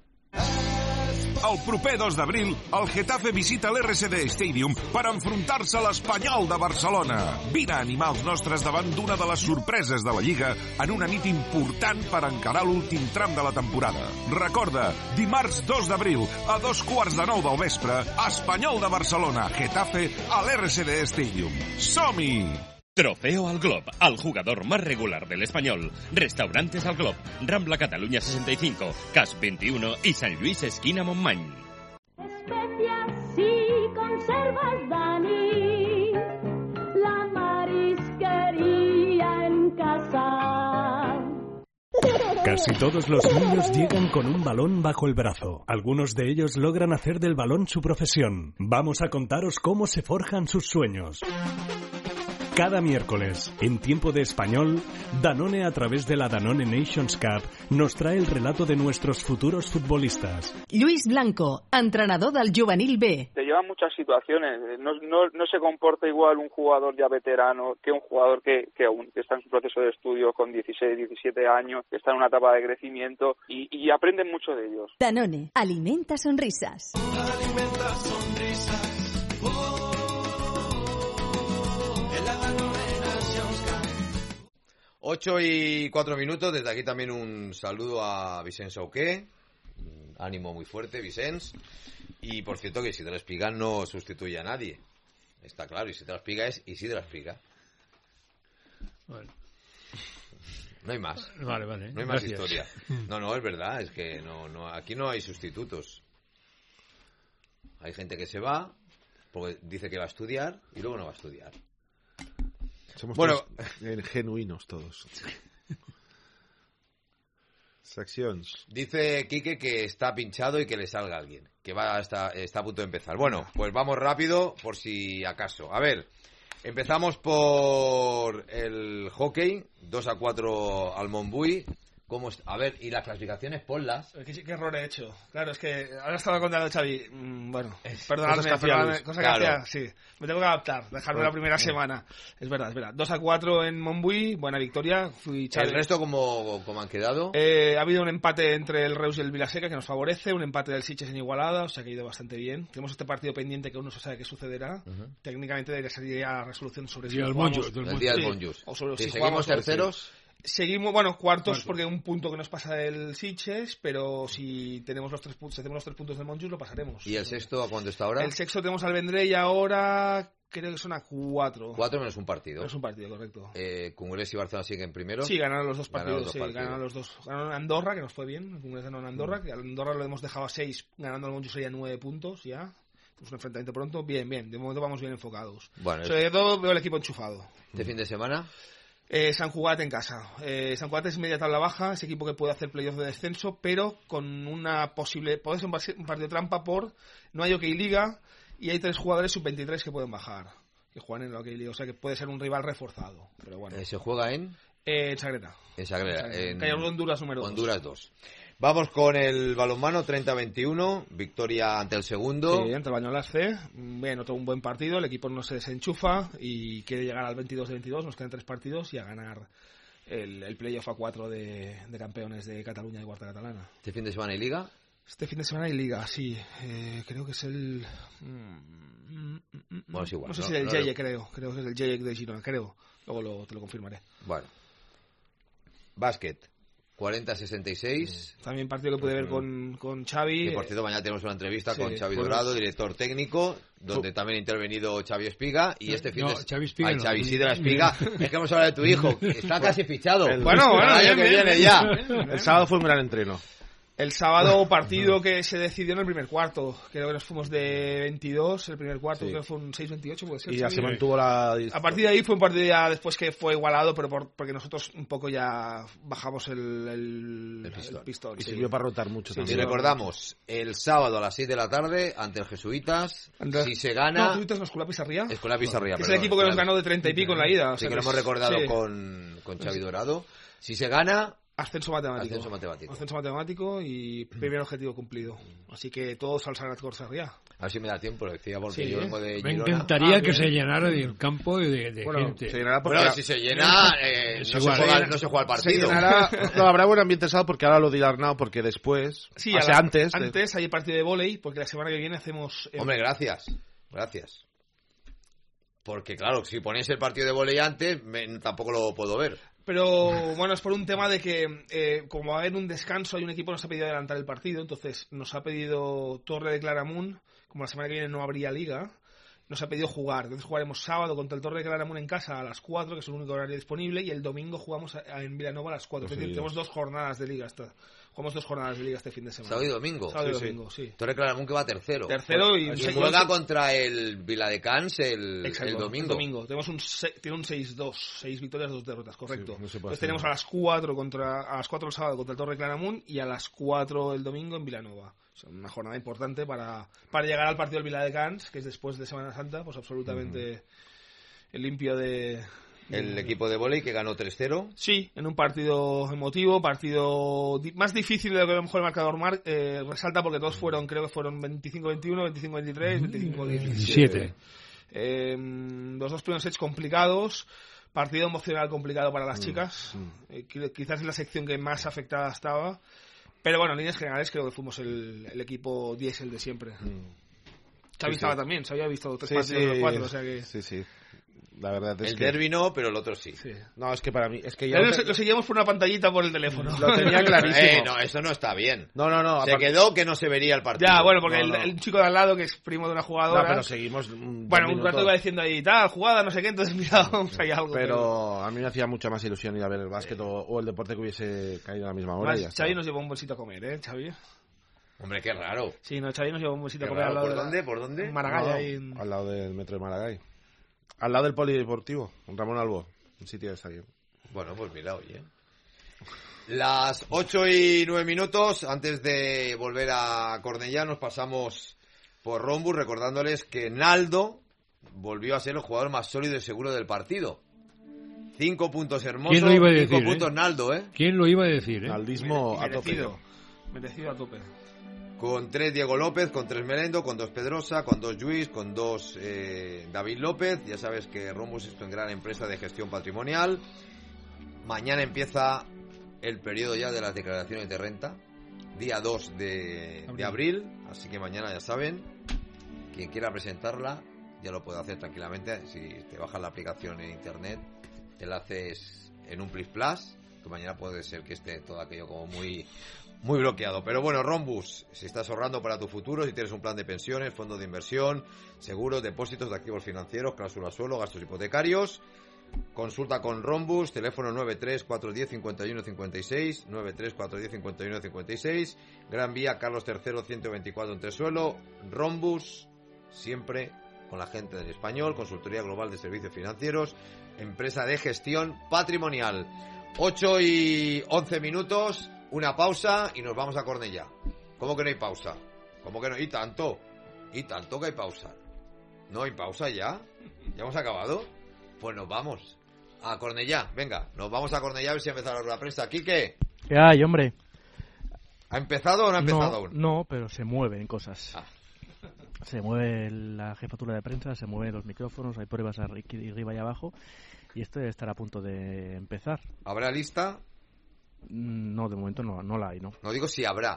El proper dos d'abril, el Getafe visita l'R C D Stadium per enfrontar-se a l'Espanyol de Barcelona. Vine a animar els nostres davant d'una de les sorpreses de la Lliga en una nit important per encarar l'últim tram de la temporada. Recorda, dimarts dos d'abril, a dos quarts de nou del vespre, Espanyol de Barcelona, Getafe, a l'R C D Stadium. Som-hi! Trofeo al Glob, al jugador más regular del Español. Restaurantes al Glob, Rambla Cataluña sesenta y cinco, Cas veintiuno y San Luis esquina Montmany. Especias y conservas, Dani, la marisquería en casa. Casi todos los niños llegan con un balón bajo el brazo. Algunos de ellos logran hacer del balón su profesión. Vamos a contaros cómo se forjan sus sueños. Cada miércoles, en tiempo de español, Danone a través de la Danone Nations Cup nos trae el relato de nuestros futuros futbolistas. Luis Blanco, entrenador del Juvenil B. Te llevan muchas situaciones. No, no, no se comporta igual un jugador ya veterano que un jugador que, que aún que está en su proceso de estudio con dieciséis, diecisiete años, que está en una etapa de crecimiento y, y aprenden mucho de ellos. Danone, alimenta sonrisas. Alimenta sonrisas. ocho y cuatro minutos, desde aquí también un saludo a Vicens Auqué, ánimo muy fuerte, Vicens, y por cierto que Isidro Espiga no sustituye a nadie, está claro, Isidro Espiga es Isidro Espiga. Bueno. No hay más. Vale, vale. No hay más Gracias. historia. No, no, es verdad, es que no, no, aquí no hay sustitutos. Hay gente que se va porque dice que va a estudiar y luego no va a estudiar. Somos bueno, todos genuinos todos. Secciones. Dice Quique que está pinchado y que le salga alguien, que va hasta, está a punto de empezar. Bueno, pues vamos rápido por si acaso. A ver, empezamos por el hockey, dos a cuatro al Montbui. ¿Cómo es? A ver, y las clasificaciones, ponlas. ¿Qué, qué error he hecho? Claro, es que ahora estaba contando Xavi. Mm, bueno, Es- perdonadme, cosas que perdonadme, hacía, cosa claro. que hacía, sí. Me tengo que adaptar, dejarme Bueno, la primera bien. semana. Es verdad, es verdad. dos a cuatro en Montbui, buena victoria. Fui Xavi. ¿El resto cómo, cómo han quedado? Eh, ha habido un empate entre el Reus y el Vilaseca que nos favorece, un empate del Sitges en Igualada, o sea que ha ido bastante bien. Tenemos este partido pendiente que aún no se sabe qué sucederá. Ujú. Técnicamente debería ser ya la resolución sobre si Día del jugamos- Monjos, del El día del Sí, Monjos. o sobre Si si seguimos jugamos- terceros, Seguimos, bueno, cuartos Cuartos. porque un punto que nos pasa del Sitges, pero si tenemos los tres puntos, si hacemos los tres puntos del Monjos lo pasaremos. ¿y el sexto a cuándo está ahora? El sexto tenemos al Vendrell ahora creo que son a cuatro. Cuatro menos un partido. Es un partido, correcto. Eh, Congres y Barcelona siguen primero. Sí, ganaron los dos Ganaron partidos, los sí, dos partidos. ganaron los dos. Ganaron Andorra, que nos fue bien, el Congreso ganó en Andorra, que al Andorra lo hemos dejado a seis, ganando al Monjos sería nueve puntos ya. Pues un enfrentamiento pronto, bien, bien, de momento vamos bien enfocados. Bueno, Sobre todo veo el equipo enchufado. este fin de semana. Eh, San Cugat en casa. Eh, San Cugat es media tabla baja, es equipo que puede hacer playoff de descenso, pero con una posible... Puede ser un par- un partido trampa por... No hay OK Liga y hay tres jugadores sub veintitrés que pueden bajar, que juegan en la OK Liga, o sea que puede ser un rival reforzado. Pero bueno. Eh, se juega en... Eh, en Sagrera. En Sagrera. Sagrera. En Calle Honduras número dos. Honduras dos. Vamos con el balonmano, treinta a veintiuno, victoria ante el segundo. Sí, ante el Bañolas C. Bien, otro un buen partido, el equipo no se desenchufa y quiere llegar al veintidós de veintidós, nos quedan tres partidos y a ganar el, el playoff a cuatro de, de campeones de Cataluña y Cuarta Catalana. Este fin de semana y Liga. Este fin de semana hay Liga, sí. Eh, creo que es el... mm, Bueno, es igual. No sé ¿no? si es el No, Jaye, no. creo. Creo que es el Jaye de Girona, creo. Luego lo, te lo confirmaré. Bueno. Básquet, cuarenta a sesenta y seis. También partido que pude ver con, con Xavi. Y por cierto, mañana tenemos una entrevista Sí, con Xavi pues- Dorado, director técnico, donde también ha intervenido Xavi Espiga. Y este fin No, de Xavi Espiga Ay, no. Xavi Isidro Espiga. Es que hemos hablado de tu hijo, que está casi fichado. El- Bueno, bueno, el año bien, que bien, viene bien, ya. bien, bien. El sábado fue un gran entreno. El sábado partido que se decidió en el primer cuarto. Creo que nos fuimos de veintidós, el primer cuarto, Sí. creo que fue un seis veintiocho, puede ser. Y ya sí. se mantuvo la... A partir de ahí fue un partido ya después que fue igualado, pero por- porque nosotros un poco ya bajamos el, el, El pistón. el pistón, Y sí. sirvió para rotar mucho Sí, Y también. recordamos, el sábado a las seis de la tarde, ante el Jesuitas, Andrés- si se No, gana... Jesuitas no, Escuela Pizarría. Escuela Pizarría, Que es perdón, el equipo que nos Escuela- ganó de treinta y pico en la ida. o Sí, sea que lo es- hemos recordado sí. con, con Xavi Dorado. Si se gana, Ascenso matemático. ascenso matemático. Ascenso matemático y primer objetivo cumplido. Así que todos al Sagrat Corsaría. A ver si me da tiempo, lo decía, porque Sí, yo ¿eh? vengo de Me Girona. encantaría Ah, que bien. se llenara el campo de, de Bueno, gente. Se llenará porque... Bueno, si se llena, eh, Es no, se igual. juega, no se juega el Se partido. llenará... No, habrá buen ambiente el sábado porque ahora lo dirá Arnau, porque después... Sí, o a sea, la- antes... de- antes hay el partido de vóley, porque la semana que viene hacemos... eh, Hombre, gracias. Gracias. Porque, claro, si ponéis el partido de volei antes, me- tampoco lo puedo ver. Pero bueno, es por un tema de que eh, como va a haber un descanso, hay un equipo que nos ha pedido adelantar el partido, entonces nos ha pedido Torre de Claramunt, como la semana que viene no habría liga, nos ha pedido jugar. Entonces jugaremos sábado contra el Torre de Claramunt en casa a las cuatro, que es el único horario disponible, y el domingo jugamos a- a- en Vilanova a las cuatro. Dos Es decir, seguidos. tenemos dos jornadas de liga. Esta, jugamos dos jornadas de liga este fin de semana. ¿Sábado y domingo? Sábado y Sí, sí. domingo, sí. Torre Claramunt que va tercero. Tercero y... Se juega contra el Viladecans el, Exacto, el domingo. El domingo. Tenemos un se- tiene un seis dos, seis victorias, dos derrotas, correcto. Sí, no se puede Entonces hacer tenemos nada. a las cuatro contra a las cuatro el sábado contra el Torre Claramunt y a las cuatro el domingo en Vilanova. O sea, una jornada importante para, para llegar al partido del Viladecans, que es después de Semana Santa, pues absolutamente el limpio de... El equipo de vóley que ganó tres cero. Sí, en un partido emotivo, partido di- más difícil de lo que a lo mejor el marcador mar, eh, resalta, porque todos fueron, creo que fueron veinticinco veintiuno, veinticinco veintitrés, veinticinco diecisiete. Eh, los dos primeros sets complicados, partido emocional complicado para las chicas, eh, quizás es la sección que más afectada estaba, pero bueno, en líneas generales creo que fuimos el, el equipo diésel de siempre. Xavi Sí, estaba sí. también, se había visto tres Sí, partidos sí, de los cuatro, o sea que... Sí, sí. La verdad es el que... derbi no, pero el otro sí. sí. No, es que para mí... Es que Ya yo lo, te- lo seguíamos por una pantallita por el teléfono. Lo tenía clarísimo. Eh, no, eso no está bien. No, no, no. Se aparte- quedó que no se vería el partido. Ya, bueno, porque No, el, no. el chico de al lado, que es primo de una jugadora... No, pero seguimos... mm, Bueno, dos un rato minutos. iba diciendo ahí, tal, jugada, no sé qué, entonces mirábamos ahí algo. Pero a mí me hacía mucha más ilusión ir a ver el básquet o, o el deporte que hubiese caído a la misma hora. Más, y ya está. Xavi nos llevó un bolsito a comer, ¿eh, Xavi? Hombre, qué raro. Sí, no, Xavi nos llevó un bolsito Qué a comer raro. al lado ¿Por de la- dónde? ¿Por dónde? en Maragall, No, ahí en- al lado del metro de Maragall. Al lado del polideportivo, en Ramón Albo. Un sitio de estadio. Bueno, pues mira, oye. Las ocho y nueve minutos, antes de volver a Cornellá, nos pasamos por Rombus recordándoles que Naldo volvió a ser el jugador más sólido y seguro del partido. Cinco puntos hermosos, ¿Quién lo iba a decir, cinco eh? puntos Naldo, ¿eh? ¿Quién lo iba a decir, eh? Naldismo a tope. merecido. Merecido a tope. Con tres Diego López, con tres Melendo, con dos Pedrosa, con dos Lluís, con dos eh, David López. Ya sabes que Rombus es una gran empresa de gestión patrimonial. Mañana empieza el periodo ya de las declaraciones de renta, día dos de, de abril, así que mañana ya saben, quien quiera presentarla ya lo puede hacer tranquilamente. Si te bajas la aplicación en internet, te la haces en un Plis Plus, que mañana puede ser que esté todo aquello como muy... Muy bloqueado. Pero bueno, Rombus, si estás ahorrando para tu futuro, si tienes un plan de pensiones, fondos de inversión, seguros, depósitos de activos financieros, cláusula suelo, gastos hipotecarios, consulta con Rombus, teléfono nueve tres cuatro uno cero cinco uno cinco seis, nueve tres cuatro uno cero cinco uno cinco seis, Gran Vía Carlos tercero ciento veinticuatro en Tresuelo. Rombus, siempre con la gente del español, consultoría global de servicios financieros, empresa de gestión patrimonial. ocho y once minutos. Una pausa y nos vamos a Cornellá. ¿Cómo que no hay pausa? ¿Cómo que no? ¿Y tanto? ¿Y tanto que hay pausa? ¿No hay pausa ya? ¿Ya hemos acabado? Pues nos vamos a Cornellá. Venga, nos vamos a Cornellá a ver si ha empezado la rueda de prensa. ¿Quique? ¿Qué hay, hombre? ¿Ha empezado o no ha empezado no, aún? No, pero se mueven cosas. Ah. Se mueve la jefatura de prensa, se mueven los micrófonos, hay pruebas aquí arriba y abajo, y esto debe estar a punto de empezar. ¿Habrá lista? No, de momento no, no la hay, ¿no? No digo si habrá.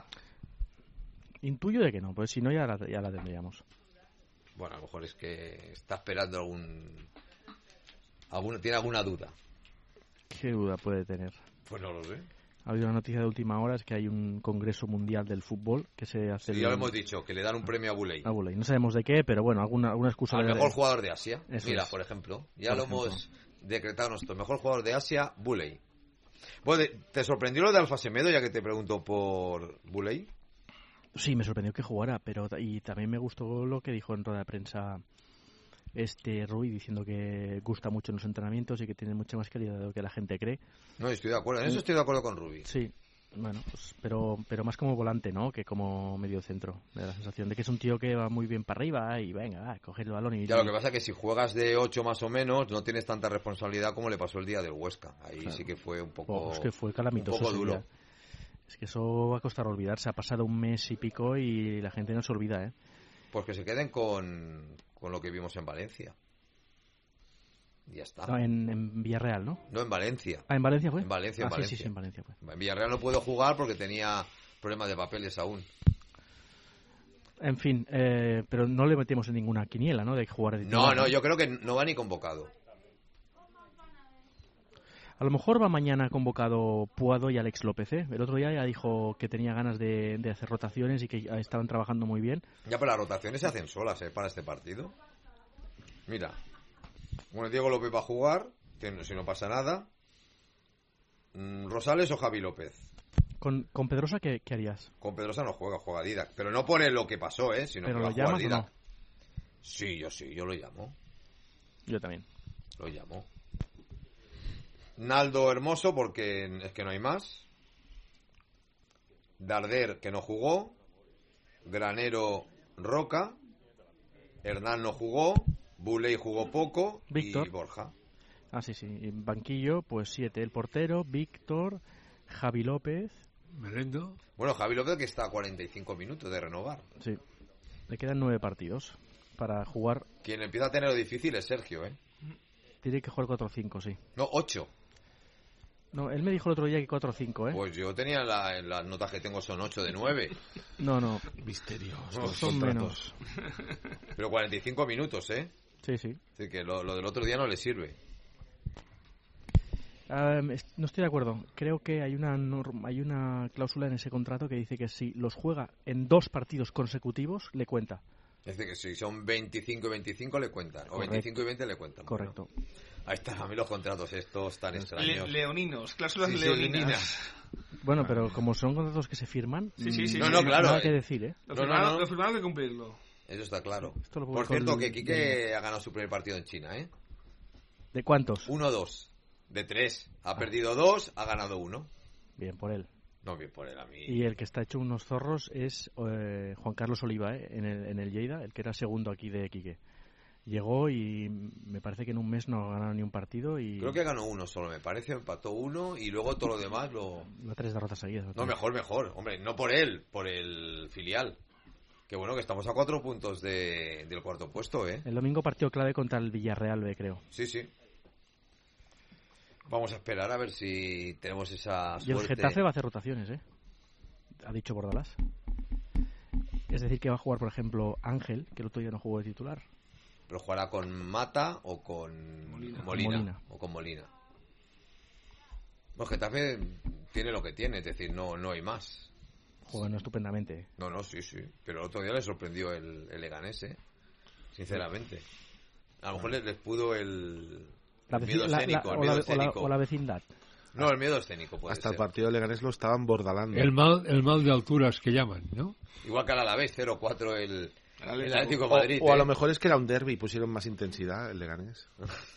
Intuyo de que no, pues si no ya la, ya la tendríamos. Bueno, a lo mejor es que está esperando algún... algún tiene alguna duda. ¿Qué duda puede tener? Pues no lo sé. Ha habido una noticia de última hora, es que hay un congreso mundial del fútbol que se hace... Sí, ya lo hemos dicho, que le dan un premio a Buley. A Buley. No sabemos de qué, pero bueno, alguna, alguna excusa... Al de- mejor jugador de Asia. Eso Mira, es. por ejemplo. Ya Por lo ejemplo. hemos decretado nosotros. Mejor jugador de Asia, Buley. Bueno, ¿te sorprendió lo de Alfa Semedo, ya que te pregunto por Buley? Sí, me sorprendió que jugara, pero y también me gustó lo que dijo en rueda de prensa este Rui, diciendo que gusta mucho en los entrenamientos y que tiene mucha más calidad de lo que la gente cree. No, estoy de acuerdo. En eso estoy de acuerdo con Rubi. Sí, bueno, pues, pero pero más como volante, ¿no? Que como medio centro. Me da la sensación de que es un tío que va muy bien para arriba y venga, va, coger el balón y... Ya, lo que pasa es que si juegas de ocho más o menos, no tienes tanta responsabilidad como le pasó el día del Huesca. Ahí Claro. sí que fue un poco, Oh, es que fue un calamitoso poco ese duro. día. Es que eso va a costar olvidarse. Ha pasado un mes y pico y la gente no se olvida, ¿eh? Pues que se queden con, con lo que vimos en Valencia. Y ya está. No, en, en Villarreal, ¿no? No, en Valencia. Ah, ¿en Valencia fue? En Valencia, en Ah, sí, Valencia. sí, sí, en Valencia fue. En Villarreal no puedo jugar porque tenía problemas de papeles aún. En fin, eh, pero no le metemos en ninguna quiniela, ¿no? De jugar de No, titular, no, yo creo que no va ni convocado. A lo mejor va mañana convocado Puado y Alex López, ¿eh? El otro día ya dijo que tenía ganas de, de hacer rotaciones y que estaban trabajando muy bien. Ya, pero las rotaciones se hacen solas, ¿eh? Para este partido. Mira. Bueno, Diego López va a jugar, que no- si no pasa nada. Mm, ¿Rosales o Javi López? ¿Con, con Pedrosa qué, qué harías? Con Pedrosa no juega, juega Didac. Pero no pone lo que pasó, ¿eh? Sino ¿Pero que va lo a jugar llamas o Didac. no? Sí, yo sí, yo lo llamo. Yo también. Lo llamo. Naldo Hermoso, porque es que no hay más. Darder, que no jugó. Granero Roca. Hernán no jugó. Buley jugó poco Víctor. y Borja. Ah, sí, sí. En banquillo, pues siete. El portero, Víctor, Javi López. Merendo. Bueno, Javi López que está a cuarenta y cinco minutos de renovar. Sí. Le quedan nueve partidos para jugar. Quien empieza a tener lo difícil es Sergio, ¿eh? Tiene que jugar cuatro cinco, sí. No, ocho. No, él me dijo el otro día que cuatro cinco, ¿eh? Pues yo tenía la, en las notas que tengo son ocho de nueve. No, no. Misterios. No, son menos. Pero cuarenta y cinco minutos, ¿eh? Sí, sí. Así que lo, lo del otro día no le sirve. Um, no estoy de acuerdo. Creo que hay una norma, hay una cláusula en ese contrato que dice que si los juega en dos partidos consecutivos, le cuenta. Es decir, que si son veinticinco y veinticinco le cuentan. O Correcto. veinticinco y veinte le cuentan. Correcto. Bueno, ahí están a mí los contratos estos tan extraños. Le, leoninos, cláusulas Sí, sí, leoninas. Bueno, pero como son contratos que se firman, Sí, sí, sí. No, no, claro. nada que decir, ¿eh? Lo No, firmado, no, no. lo firmado hay que cumplirlo. Eso está claro. Esto lo Por publicó cierto, el- que Quique ha ganado su primer partido en China, ¿eh? ¿De cuántos? uno dos. De tres. Ha perdido dos, ha ganado uno. Bien por él. No, bien por él, a mí. Y el que está hecho unos zorros es eh, Juan Carlos Oliva, ¿eh? en, el, en el Lleida, el que era segundo aquí de Quique. Llegó y me parece que en un mes no ha ganado ni un partido y... Creo que ganó uno solo, me parece. Empató uno y luego todo lo demás lo... No, tres derrotas seguidas. No, mejor, mejor. Hombre, no por él, por el filial. Que bueno, que estamos a cuatro puntos de, del cuarto puesto, ¿eh? El domingo partido clave contra el Villarreal B, creo. Sí, sí. Vamos a esperar a ver si tenemos esa Y el suerte. Getafe va a hacer rotaciones, ¿eh? Ha dicho Bordalás. Es decir, que va a jugar, por ejemplo, Ángel, que el otro día no jugó de titular. Pero jugará con Mata o con Molina. Molina. O con Molina. Bueno, Getafe tiene lo que tiene, es decir, no, no hay más. Juegan estupendamente. No, no, sí, sí. Pero el otro día le sorprendió el, el Leganés, ¿eh? Sinceramente. A lo mejor les, les pudo el, La el veci- miedo la- escénico. la- el o, miedo la, o, la, escénico. o la vecindad. No, el miedo escénico puede Hasta ser. el partido de Leganés lo estaban bordalando. El mal, el mal de alturas que llaman, ¿no? Igual que al Alavés, cero cuatro el, el Atlético de O- Madrid. O, a ¿eh? lo mejor es que era un derbi y pusieron más intensidad el Leganés.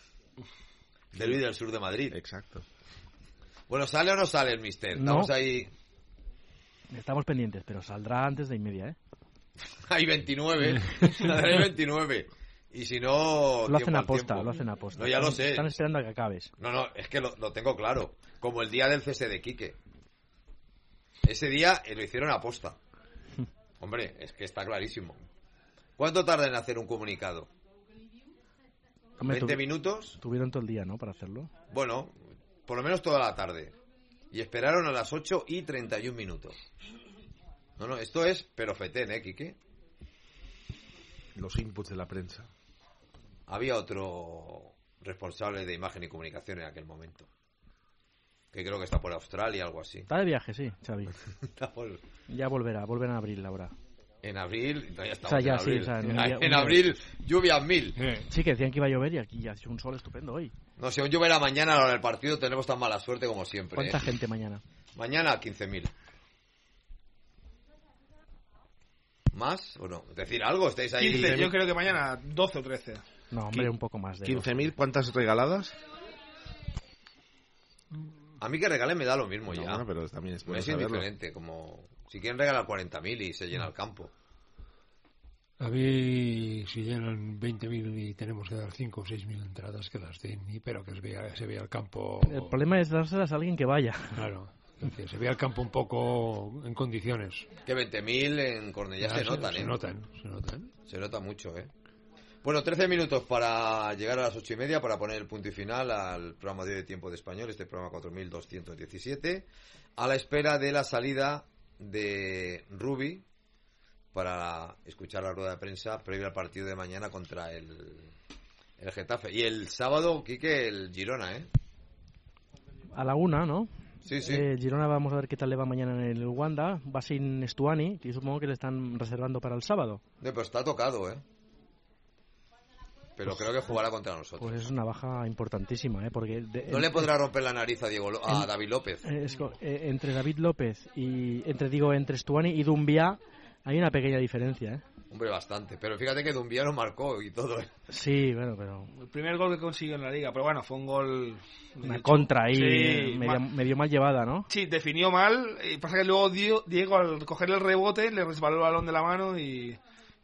Derbi del sur de Madrid. Exacto. Bueno, ¿sale o no sale el mister? No. Estamos ahí... Estamos pendientes, pero saldrá antes de y media, ¿eh? Hay veintinueve. Saldrá veintinueve. Y si no... Lo hacen tiempo al aposta, tiempo. lo hacen aposta. No, ya lo sé. Están esperando a que acabes. No, no, es que lo, lo tengo claro. Como el día del cese de Quique. Ese día eh, lo hicieron a posta. Hombre, es que está clarísimo. ¿Cuánto tarda en hacer un comunicado? Hombre, ¿veinte tu- minutos? Tuvieron todo el día, ¿no? Para hacerlo. Bueno, por lo menos toda la tarde. Y esperaron a las ocho y treinta y un minutos. No, no, esto es pero fetén, ¿eh, Quique? Los inputs de la prensa. Había otro responsable de imagen y comunicación en aquel momento. Que creo que está por Australia, algo así. Está de viaje, sí, Xavi. Está por- Ya volverá, volverá en abril ahora. En abril, no, ya estamos O sea, ya, en sí, abril. o sea, en en, un día- un en día- abril, lluvias mil. Sí, que decían que iba a llover y aquí ya ha hecho un sol estupendo hoy. No, si aún lloverá mañana a la hora del partido, tenemos tan mala suerte como siempre. ¿Cuánta ¿eh? gente mañana? Mañana, quince mil. ¿Más o no? Decir algo, estáis ahí. quince, yo creo que mañana doce o trece. No, hombre, un poco más de... quince mil, ¿cuántas regaladas? A mí que regalen me da lo mismo No, ya. bueno, pero también es Me bueno es saberlo. indiferente, como... Si quieren regalar cuarenta mil y se llena el campo. A mí, si llenan veinte mil y tenemos que dar cinco o seis mil entradas, que las den, y- pero que se vea, se vea el campo. El problema es dárselas a alguien que vaya. Claro, que se vea el campo un poco en condiciones. Que veinte mil en Cornellá Ya, se se- notan, se ¿eh? notan, se notan. Se nota mucho, ¿eh? Bueno, trece minutos para llegar a las ocho y media para poner el punto y final al programa de hoy de Tiempo de Español, este programa cuatro mil doscientos diecisiete, a la espera de la salida de Rubi para escuchar la rueda de prensa previa al partido de mañana contra el, el Getafe. Y el sábado, Quique, el Girona, ¿eh? A la una, ¿no? Sí, sí. Eh, Girona, vamos a ver qué tal le va mañana en el Wanda. Va sin Stuani, que supongo que le están reservando para el sábado. No, pero está tocado, ¿eh? Pero creo que jugará contra nosotros. Pues es una baja importantísima, ¿eh? Porque de- No en- le podrá romper la nariz a, Diego Lo- a en- David López. eh, es co- eh, entre David López y... Entre, digo, entre Stuani y Dumbia hay una pequeña diferencia, ¿eh? Hombre, bastante. Pero fíjate que Dumbia lo marcó y todo, ¿eh? Sí, bueno, pero... El primer gol que consiguió en la liga, pero bueno, fue un gol... Una contra ahí, Sí, eh, medio, mal- medio mal llevada, ¿no? Sí, definió mal. Y pasa que luego Dio- Diego, al coger el rebote, le resbaló el balón de la mano y,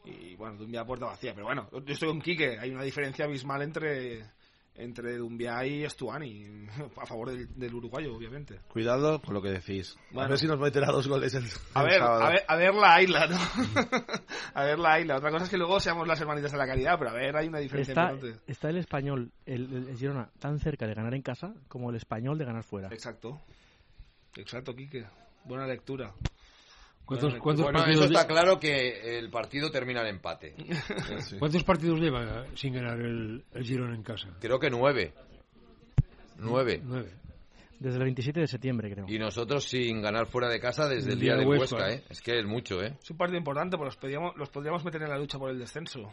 y bueno, Dumbiá a puerta vacía, pero bueno, yo estoy con Quique, hay una diferencia abismal entre entre Dumbiá y Stuani a favor del, del uruguayo, obviamente. Cuidado con lo que decís. Bueno. A ver si nos meterá dos goles el, a el ver, sábado. a ver, a ver la Aila, ¿no? A ver la Aila. Otra cosa es que luego seamos las hermanitas de la caridad, pero a ver, hay una diferencia está, importante. Está el Español, el, el, el Girona, tan cerca de ganar en casa como el Español de ganar fuera. Exacto. Exacto, Quique. Buena lectura. ¿Cuántos, ¿cuántos bueno, partidos eso está de... claro que el partido termina en empate. Sí. ¿Cuántos partidos lleva sin ganar el, el Girona en casa? Creo que nueve. Nueve. Nueve. Desde el veintisiete de septiembre, creo. Y nosotros sin ganar fuera de casa desde el, el día, día de Huesca, Huesca, ¿eh? Es que es mucho, ¿eh? Es un partido importante, pues los podríamos, los podríamos meter en la lucha por el descenso.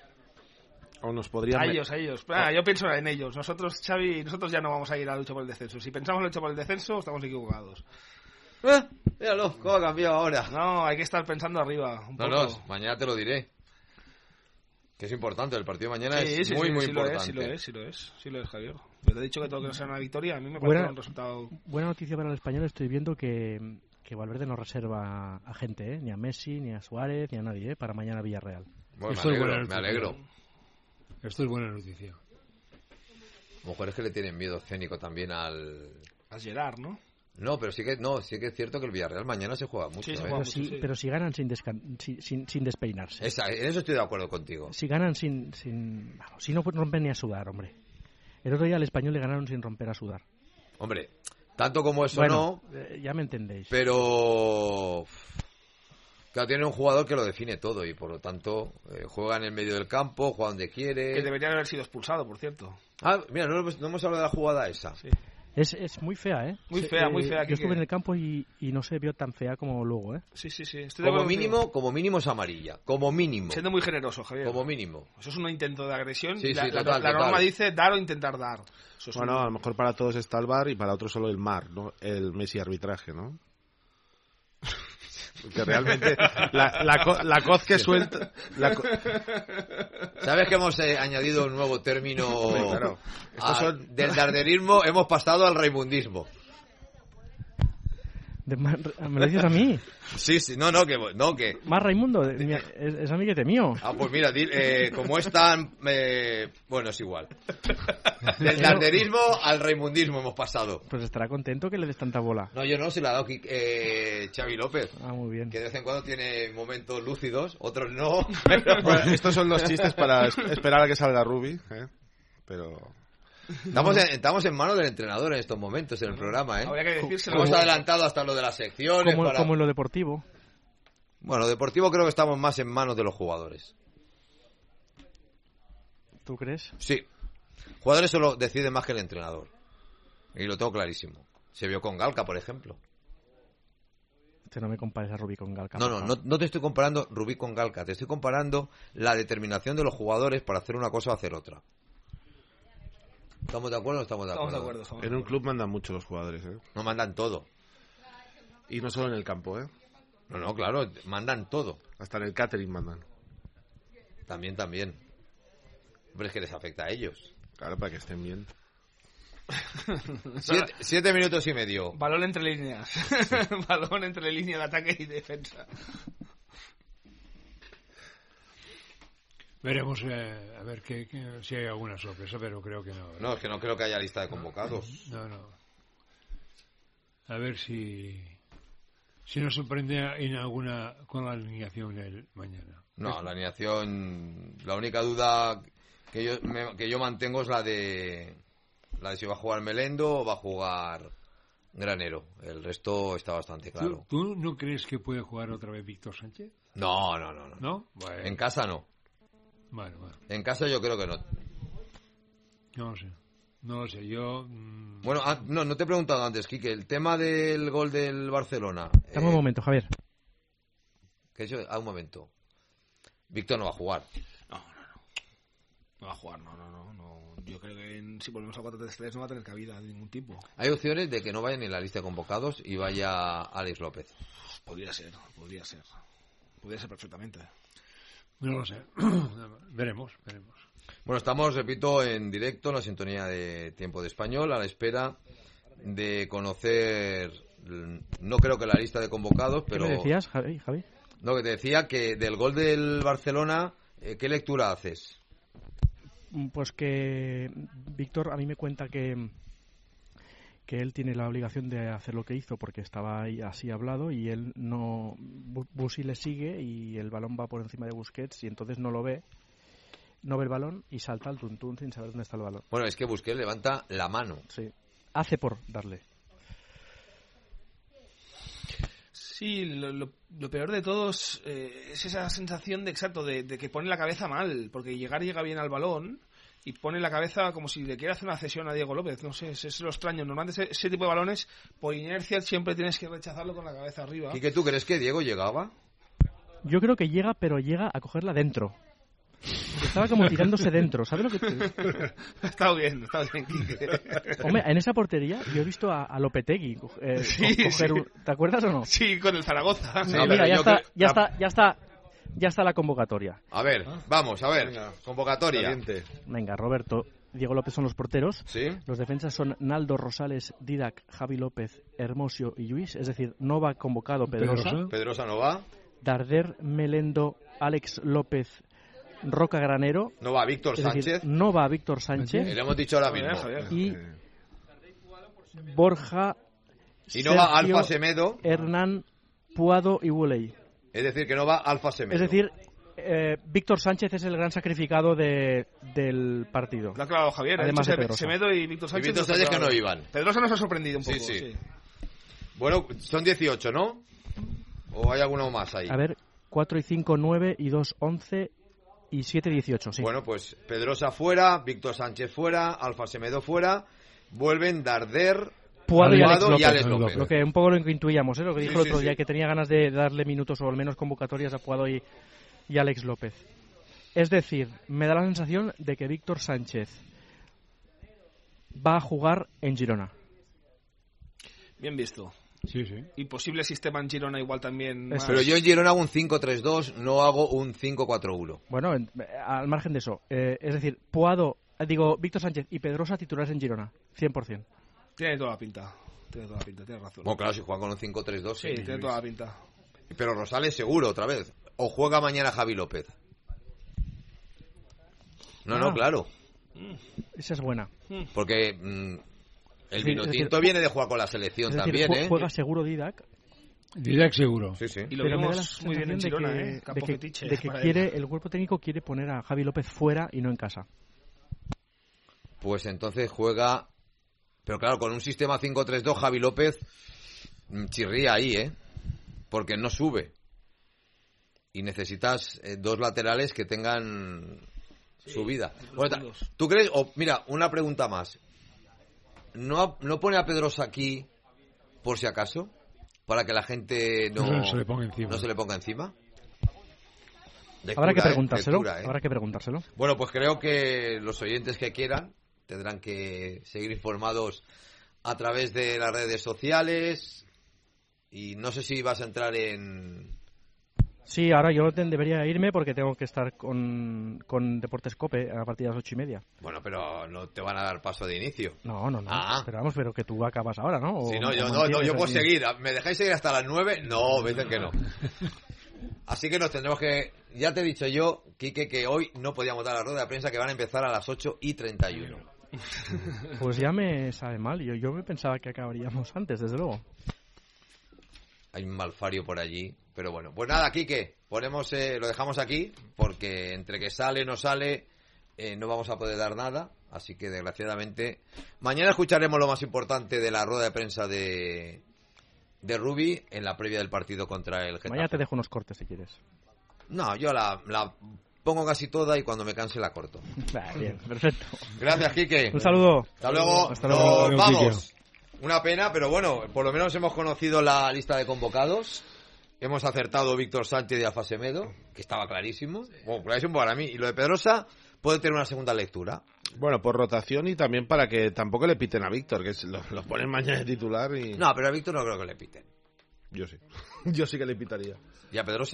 O nos podrían... A ellos, a ellos. Ah, yo pienso en ellos. Nosotros, Xavi, nosotros ya no vamos a ir a la lucha por el descenso. Si pensamos en la lucha por el descenso, estamos equivocados. ¿Eh? Míralo, cómo ha cambiado ahora. No, hay que estar pensando arriba. Un no, poco. no, mañana te lo diré. Que es importante, el partido de mañana sí, es sí, muy, sí, muy sí importante. Lo es, sí lo es, sí lo es, sí lo es, Javier. Yo te he dicho que todo que no sea una victoria, a mí me parece buena, un resultado... Buena noticia para el Español, estoy viendo que, que Valverde no reserva a gente, ¿eh? Ni a Messi, ni a Suárez, ni a nadie, ¿eh? Para mañana Villarreal. Bueno, Esto me alegro, me alegro. Esto es buena noticia. Mujeres que le tienen miedo escénico también al... A Gerard, ¿no? No, pero sí que no, sí que es cierto que el Villarreal mañana se juega mucho. Sí, se ¿eh? juega pero, mucho, si, sí. pero si ganan sin, descan sin, sin, sin despeinarse. Esa, en eso estoy de acuerdo contigo. Si ganan sin... sin vamos, si no rompen ni a sudar, hombre. El otro día al Español le ganaron sin romper a sudar. Hombre, tanto como eso bueno, no... Eh, ya me entendéis. Pero... Claro, tiene un jugador que lo define todo y por lo tanto eh, juega en el medio del campo, juega donde quiere... Que debería haber sido expulsado, por cierto. Ah, mira, no, no hemos hablado de la jugada esa. Sí. Es, es muy fea, ¿eh? Muy fea, eh, muy fea. Yo estuve en el campo y, y no se vio tan fea como luego, ¿eh? Sí, sí, sí. Estoy Como mínimo, como mínimo es amarilla. Como mínimo. Siendo muy generoso, Javier. Como mínimo. Eso es un intento de agresión. Sí, y la, sí, total, la, la norma total. dice dar o intentar dar. Eso es bueno, un... a lo mejor para todos está el V A R y para otros solo el M A R, ¿no? El Messi arbitraje, ¿no? Porque realmente la, la, la coz que suelta... La co... ¿Sabes que hemos eh, añadido un nuevo término? Sí, claro. A, son... Del darderismo hemos pasado al raimundismo. De más, ¿me lo dices a mí? Sí, sí, no, no, que... No, que... Más Raimundo, es, es amiguete mío. Ah, pues mira, eh, como es tan... Eh, bueno, es igual. Del darderismo al raimundismo hemos pasado. Pues estará contento que le des tanta bola. No, yo no, se la ha dado eh, Xavi López. Ah, muy bien. Que de vez en cuando tiene momentos lúcidos, otros no. Pero... Bueno, estos son los chistes para esperar a que salga Rubi, ¿eh? Pero... Estamos en, estamos en manos del entrenador en estos momentos en el programa, ¿eh? Habría que decírselo. Hemos adelantado hasta lo de las secciones. Como, para... como en lo deportivo. Bueno, deportivo creo que estamos más en manos de los jugadores. ¿Tú crees? Sí. Jugadores solo deciden más que el entrenador. Y lo tengo clarísimo. Se vio con Galca, por ejemplo. Este no me compares a Rubí con Galca. No, no, no, no te estoy comparando Rubí con Galca. Te estoy comparando la determinación de los jugadores para hacer una cosa o hacer otra. ¿Estamos de acuerdo o no estamos de acuerdo? Estamos de acuerdo. Estamos en un club mandan mucho los jugadores, ¿eh? No mandan todo. Y no solo en el campo, ¿eh? No, no, claro, mandan todo. Hasta en el catering mandan. También, también. Hombre, es que les afecta a ellos. Claro, para que estén bien. Siete, siete minutos y medio. Balón entre líneas. Sí. Balón entre línea de ataque y defensa. Veremos, eh, a ver que, que, si hay alguna sorpresa, pero creo que no. ¿eh? No, es que no creo que haya lista de convocados. No, no. A ver si si nos sorprende en alguna con la alineación del mañana. No, la alineación, la única duda que yo me, que yo mantengo es la de la de si va a jugar Melendo o va a jugar Granero. El resto está bastante claro. ¿Tú, tú no crees que puede jugar otra vez Víctor Sánchez? No, no, no, no. ¿No? Bueno. En casa no. Bueno, bueno. En casa yo creo que no. No lo sé. No lo sé. Yo. Mmm... Bueno, ah, no, no te he preguntado antes, Quique. El tema del gol del Barcelona. Dame eh, un momento, Javier. Que eso, ah, un momento. Víctor no va a jugar. No, no, no. No va a jugar, no, no, no. no. Yo creo que en, si volvemos a cuatro tres tres no va a tener cabida de ningún tipo. Hay opciones de que no vayan en la lista de convocados y vaya Alex López. Podría ser, podría ser. Podría ser perfectamente. No lo sé. veremos, veremos. Bueno, estamos, repito, en directo en la sintonía de Tiempo de Español a la espera de conocer, no creo que la lista de convocados, pero... ¿Qué me decías, Javi? Javi? No, que te decía que del gol del Barcelona, eh, ¿qué lectura haces? Pues que Víctor a mí me cuenta que que él tiene la obligación de hacer lo que hizo porque estaba ahí así hablado y él no... Busi le sigue y el balón va por encima de Busquets y entonces no lo ve, no ve el balón y salta al tuntún sin saber dónde está el balón. Bueno, es que Busquets levanta la mano. Sí, hace por darle. Sí, lo, lo, lo peor de todo es, eh, es esa sensación de exacto de, de que pone la cabeza mal, porque llegar llega bien al balón y pone la cabeza como si le quiera hacer una cesión a Diego López. No sé, es, es lo extraño. Normalmente ese, ese tipo de balones, por inercia, siempre tienes que rechazarlo con la cabeza arriba. ¿Y que tú crees que Diego llegaba? Yo creo que llega, pero llega a cogerla dentro. Estaba como tirándose dentro, ¿sabes lo que te... Ha estado bien, ha estado bien, Quique. Hombre, en esa portería yo he visto a, a Lopetegui eh, sí, coger sí. un... ¿Te acuerdas o no? Sí, con el Zaragoza. Sí, no, mira, ya está, que... ya está, ya está, ya está la convocatoria. A ver, vamos, a ver, Venga, convocatoria. Caliente. Venga, Roberto, Diego López son los porteros. Sí. Los defensas son Naldo, Rosales, Didac, Javi López, Hermosio y Lluís. Es decir, no va convocado Pedrosa. Pedrosa, Pedrosa no va. Darder, Melendo, Alex López, Roca Granero. No va Víctor Sánchez. Decir, no va Víctor Sánchez. Le hemos dicho ahora mismo. Y Borja. Y no Sergio, va Alfa Semedo. Hernán, Puado y Wuley. Es decir, que no va Alfa Semedo. Es decir, eh, Víctor Sánchez es el gran sacrificado de, del partido. Lo ha clavado Javier. Además de de Semedo y Víctor Sánchez. Y Víctor Sánchez que no iban. Pedrosa nos ha sorprendido un poco. Sí, sí. sí. Bueno, son dieciocho, ¿no? ¿O hay alguno más ahí? A ver, cuatro y cinco, nueve y dos, once y siete, dieciocho, sí. Bueno, pues Pedrosa fuera, Víctor Sánchez fuera, Alfa Semedo fuera, vuelven Darder, Puado y Alex López. Y Alex López. Lo que un poco lo que intuíamos, ¿eh? Lo que dijo sí, el otro sí, día, sí. que tenía ganas de darle minutos o al menos convocatorias a Puado y, y Alex López. Es decir, me da la sensación de que Víctor Sánchez va a jugar en Girona. Bien visto. Sí, sí. Y posible sistema en Girona igual también. Más... Pero yo en Girona hago un cinco tres dos, no hago un cinco cuatro uno. Bueno, en, al margen de eso, eh, es decir, Puado, digo, Víctor Sánchez y Pedrosa titulares en Girona, cien por ciento. Tiene toda la pinta. Tiene toda la pinta, tienes razón. Bueno, claro, si juegan con un cinco tres dos. Sí, sí, tiene toda la pinta. Pero Rosales seguro, otra vez. O juega mañana Javi López. No, ah. no, claro. Esa es buena. Porque mmm, el sí, Vinotinto viene de jugar con la selección es decir, también, ¿eh? Juega seguro Didac. Didac seguro. Sí, sí. Y lo Pero me da la muy bien en Girona, de que, ¿eh? de que, fetiche, de que quiere, el cuerpo técnico quiere poner a Javi López fuera y no en casa. Pues entonces juega... Pero claro, con un sistema cinco tres dos, Javi López chirría ahí, ¿eh? Porque no sube. Y necesitas eh, dos laterales que tengan sí, subida. Bueno, ¿tú crees? O, mira, una pregunta más. ¿No, ¿No pone a Pedrosa aquí por si acaso? Para que la gente no, no se le ponga encima. No se le ponga encima. Lectura, habrá que preguntárselo. Lectura, ¿eh? Habrá que preguntárselo. Bueno, pues creo que los oyentes que quieran tendrán que seguir informados a través de las redes sociales. Y no sé si vas a entrar en... Sí, ahora yo debería irme porque tengo que estar con, con Deportes Cope a partir de las ocho y media. Bueno, pero no te van a dar paso de inicio. No, no, no. Ah. Pero vamos, pero que tú acabas ahora, ¿no? O, sí, no, yo, no, no, yo puedo seguir. ¿Me dejáis seguir hasta las nueve? No, me dicen que no. Así que nos tendremos que... Ya te he dicho yo, Quique, que hoy no podíamos dar la rueda de prensa, que van a empezar a las ocho y treinta y uno. Pues ya me sabe mal. Yo, yo me pensaba que acabaríamos antes, desde luego. Hay un malfario por allí. Pero bueno, pues nada, Quique, ponemos, eh, lo dejamos aquí, porque entre que sale no sale, eh, no vamos a poder dar nada. Así que, desgraciadamente, mañana escucharemos lo más importante de la rueda de prensa de, de Rubi en la previa del partido contra el Getafe. Mañana te dejo unos cortes, si quieres. No, yo la, la pongo casi toda y cuando me canse la corto. Bien, perfecto. Gracias, Quique. Un saludo. Hasta luego. Hasta luego. Nos vamos. Una pena, pero bueno, por lo menos hemos conocido la lista de convocados. Hemos acertado Víctor Sánchez y Alfa Semedo, que estaba clarísimo. Bueno, clarísimo para mí. Y lo de Pedrosa puede tener una segunda lectura. Bueno, por rotación y también para que tampoco le piten a Víctor, que los lo ponen mañana de titular y... No, pero a Víctor no creo que le piten. Yo sí. Yo sí que le pitaría. ¿Y a Pedrosa?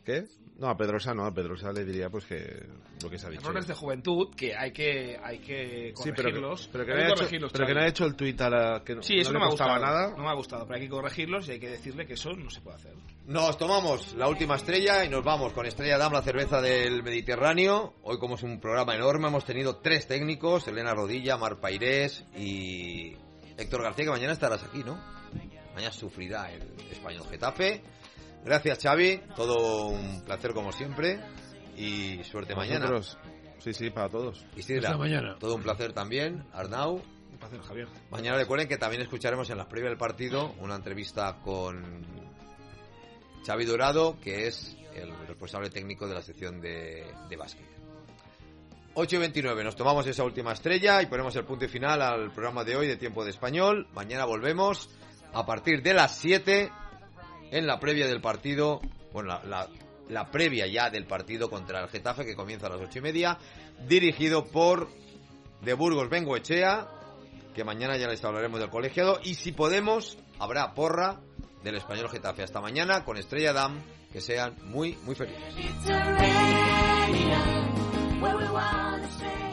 ¿Qué? No, a Pedrosa no, a Pedrosa le diría pues que lo que se ha dicho. Errores de juventud que hay que hay que Sí, corregirlos. pero que, pero que, Hay no, que ha hecho, corregirlos, pero que no ha hecho el tuit a la que no, Sí, eso no no, le me ha costaba gustado. nada. No me ha gustado, pero hay que corregirlos y hay que decirle que eso no se puede hacer. Nos tomamos la última estrella y nos vamos con Estrella Damm, la cerveza del Mediterráneo. Hoy, como es un programa enorme, hemos tenido tres técnicos: Elena Rodilla, Mar Pairés y Héctor García, que mañana estarás aquí, ¿no? Mañana sufrirá el Español Getafe. Gracias, Xavi, todo un placer como siempre y suerte mañana. Nosotros, sí, sí, para todos. Isidra, Hasta mañana. todo un placer también. Arnau. Un placer, Javier. Mañana recuerden que también escucharemos en la previa del partido una entrevista con Xavi Dorado, que es el responsable técnico de la sección de, de básquet. ocho y veintinueve, nos tomamos esa última estrella y ponemos el punto y final al programa de hoy de Tiempo de Español. Mañana volvemos a partir de las siete en la previa del partido, bueno, la, la, la previa ya del partido contra el Getafe, que comienza a las ocho y media, dirigido por de Burgos Bengoechea, que mañana ya les hablaremos del colegiado, y si podemos, habrá porra del Español Getafe. Hasta mañana con Estrella Damm, que sean muy, muy felices. Where we wanna stay.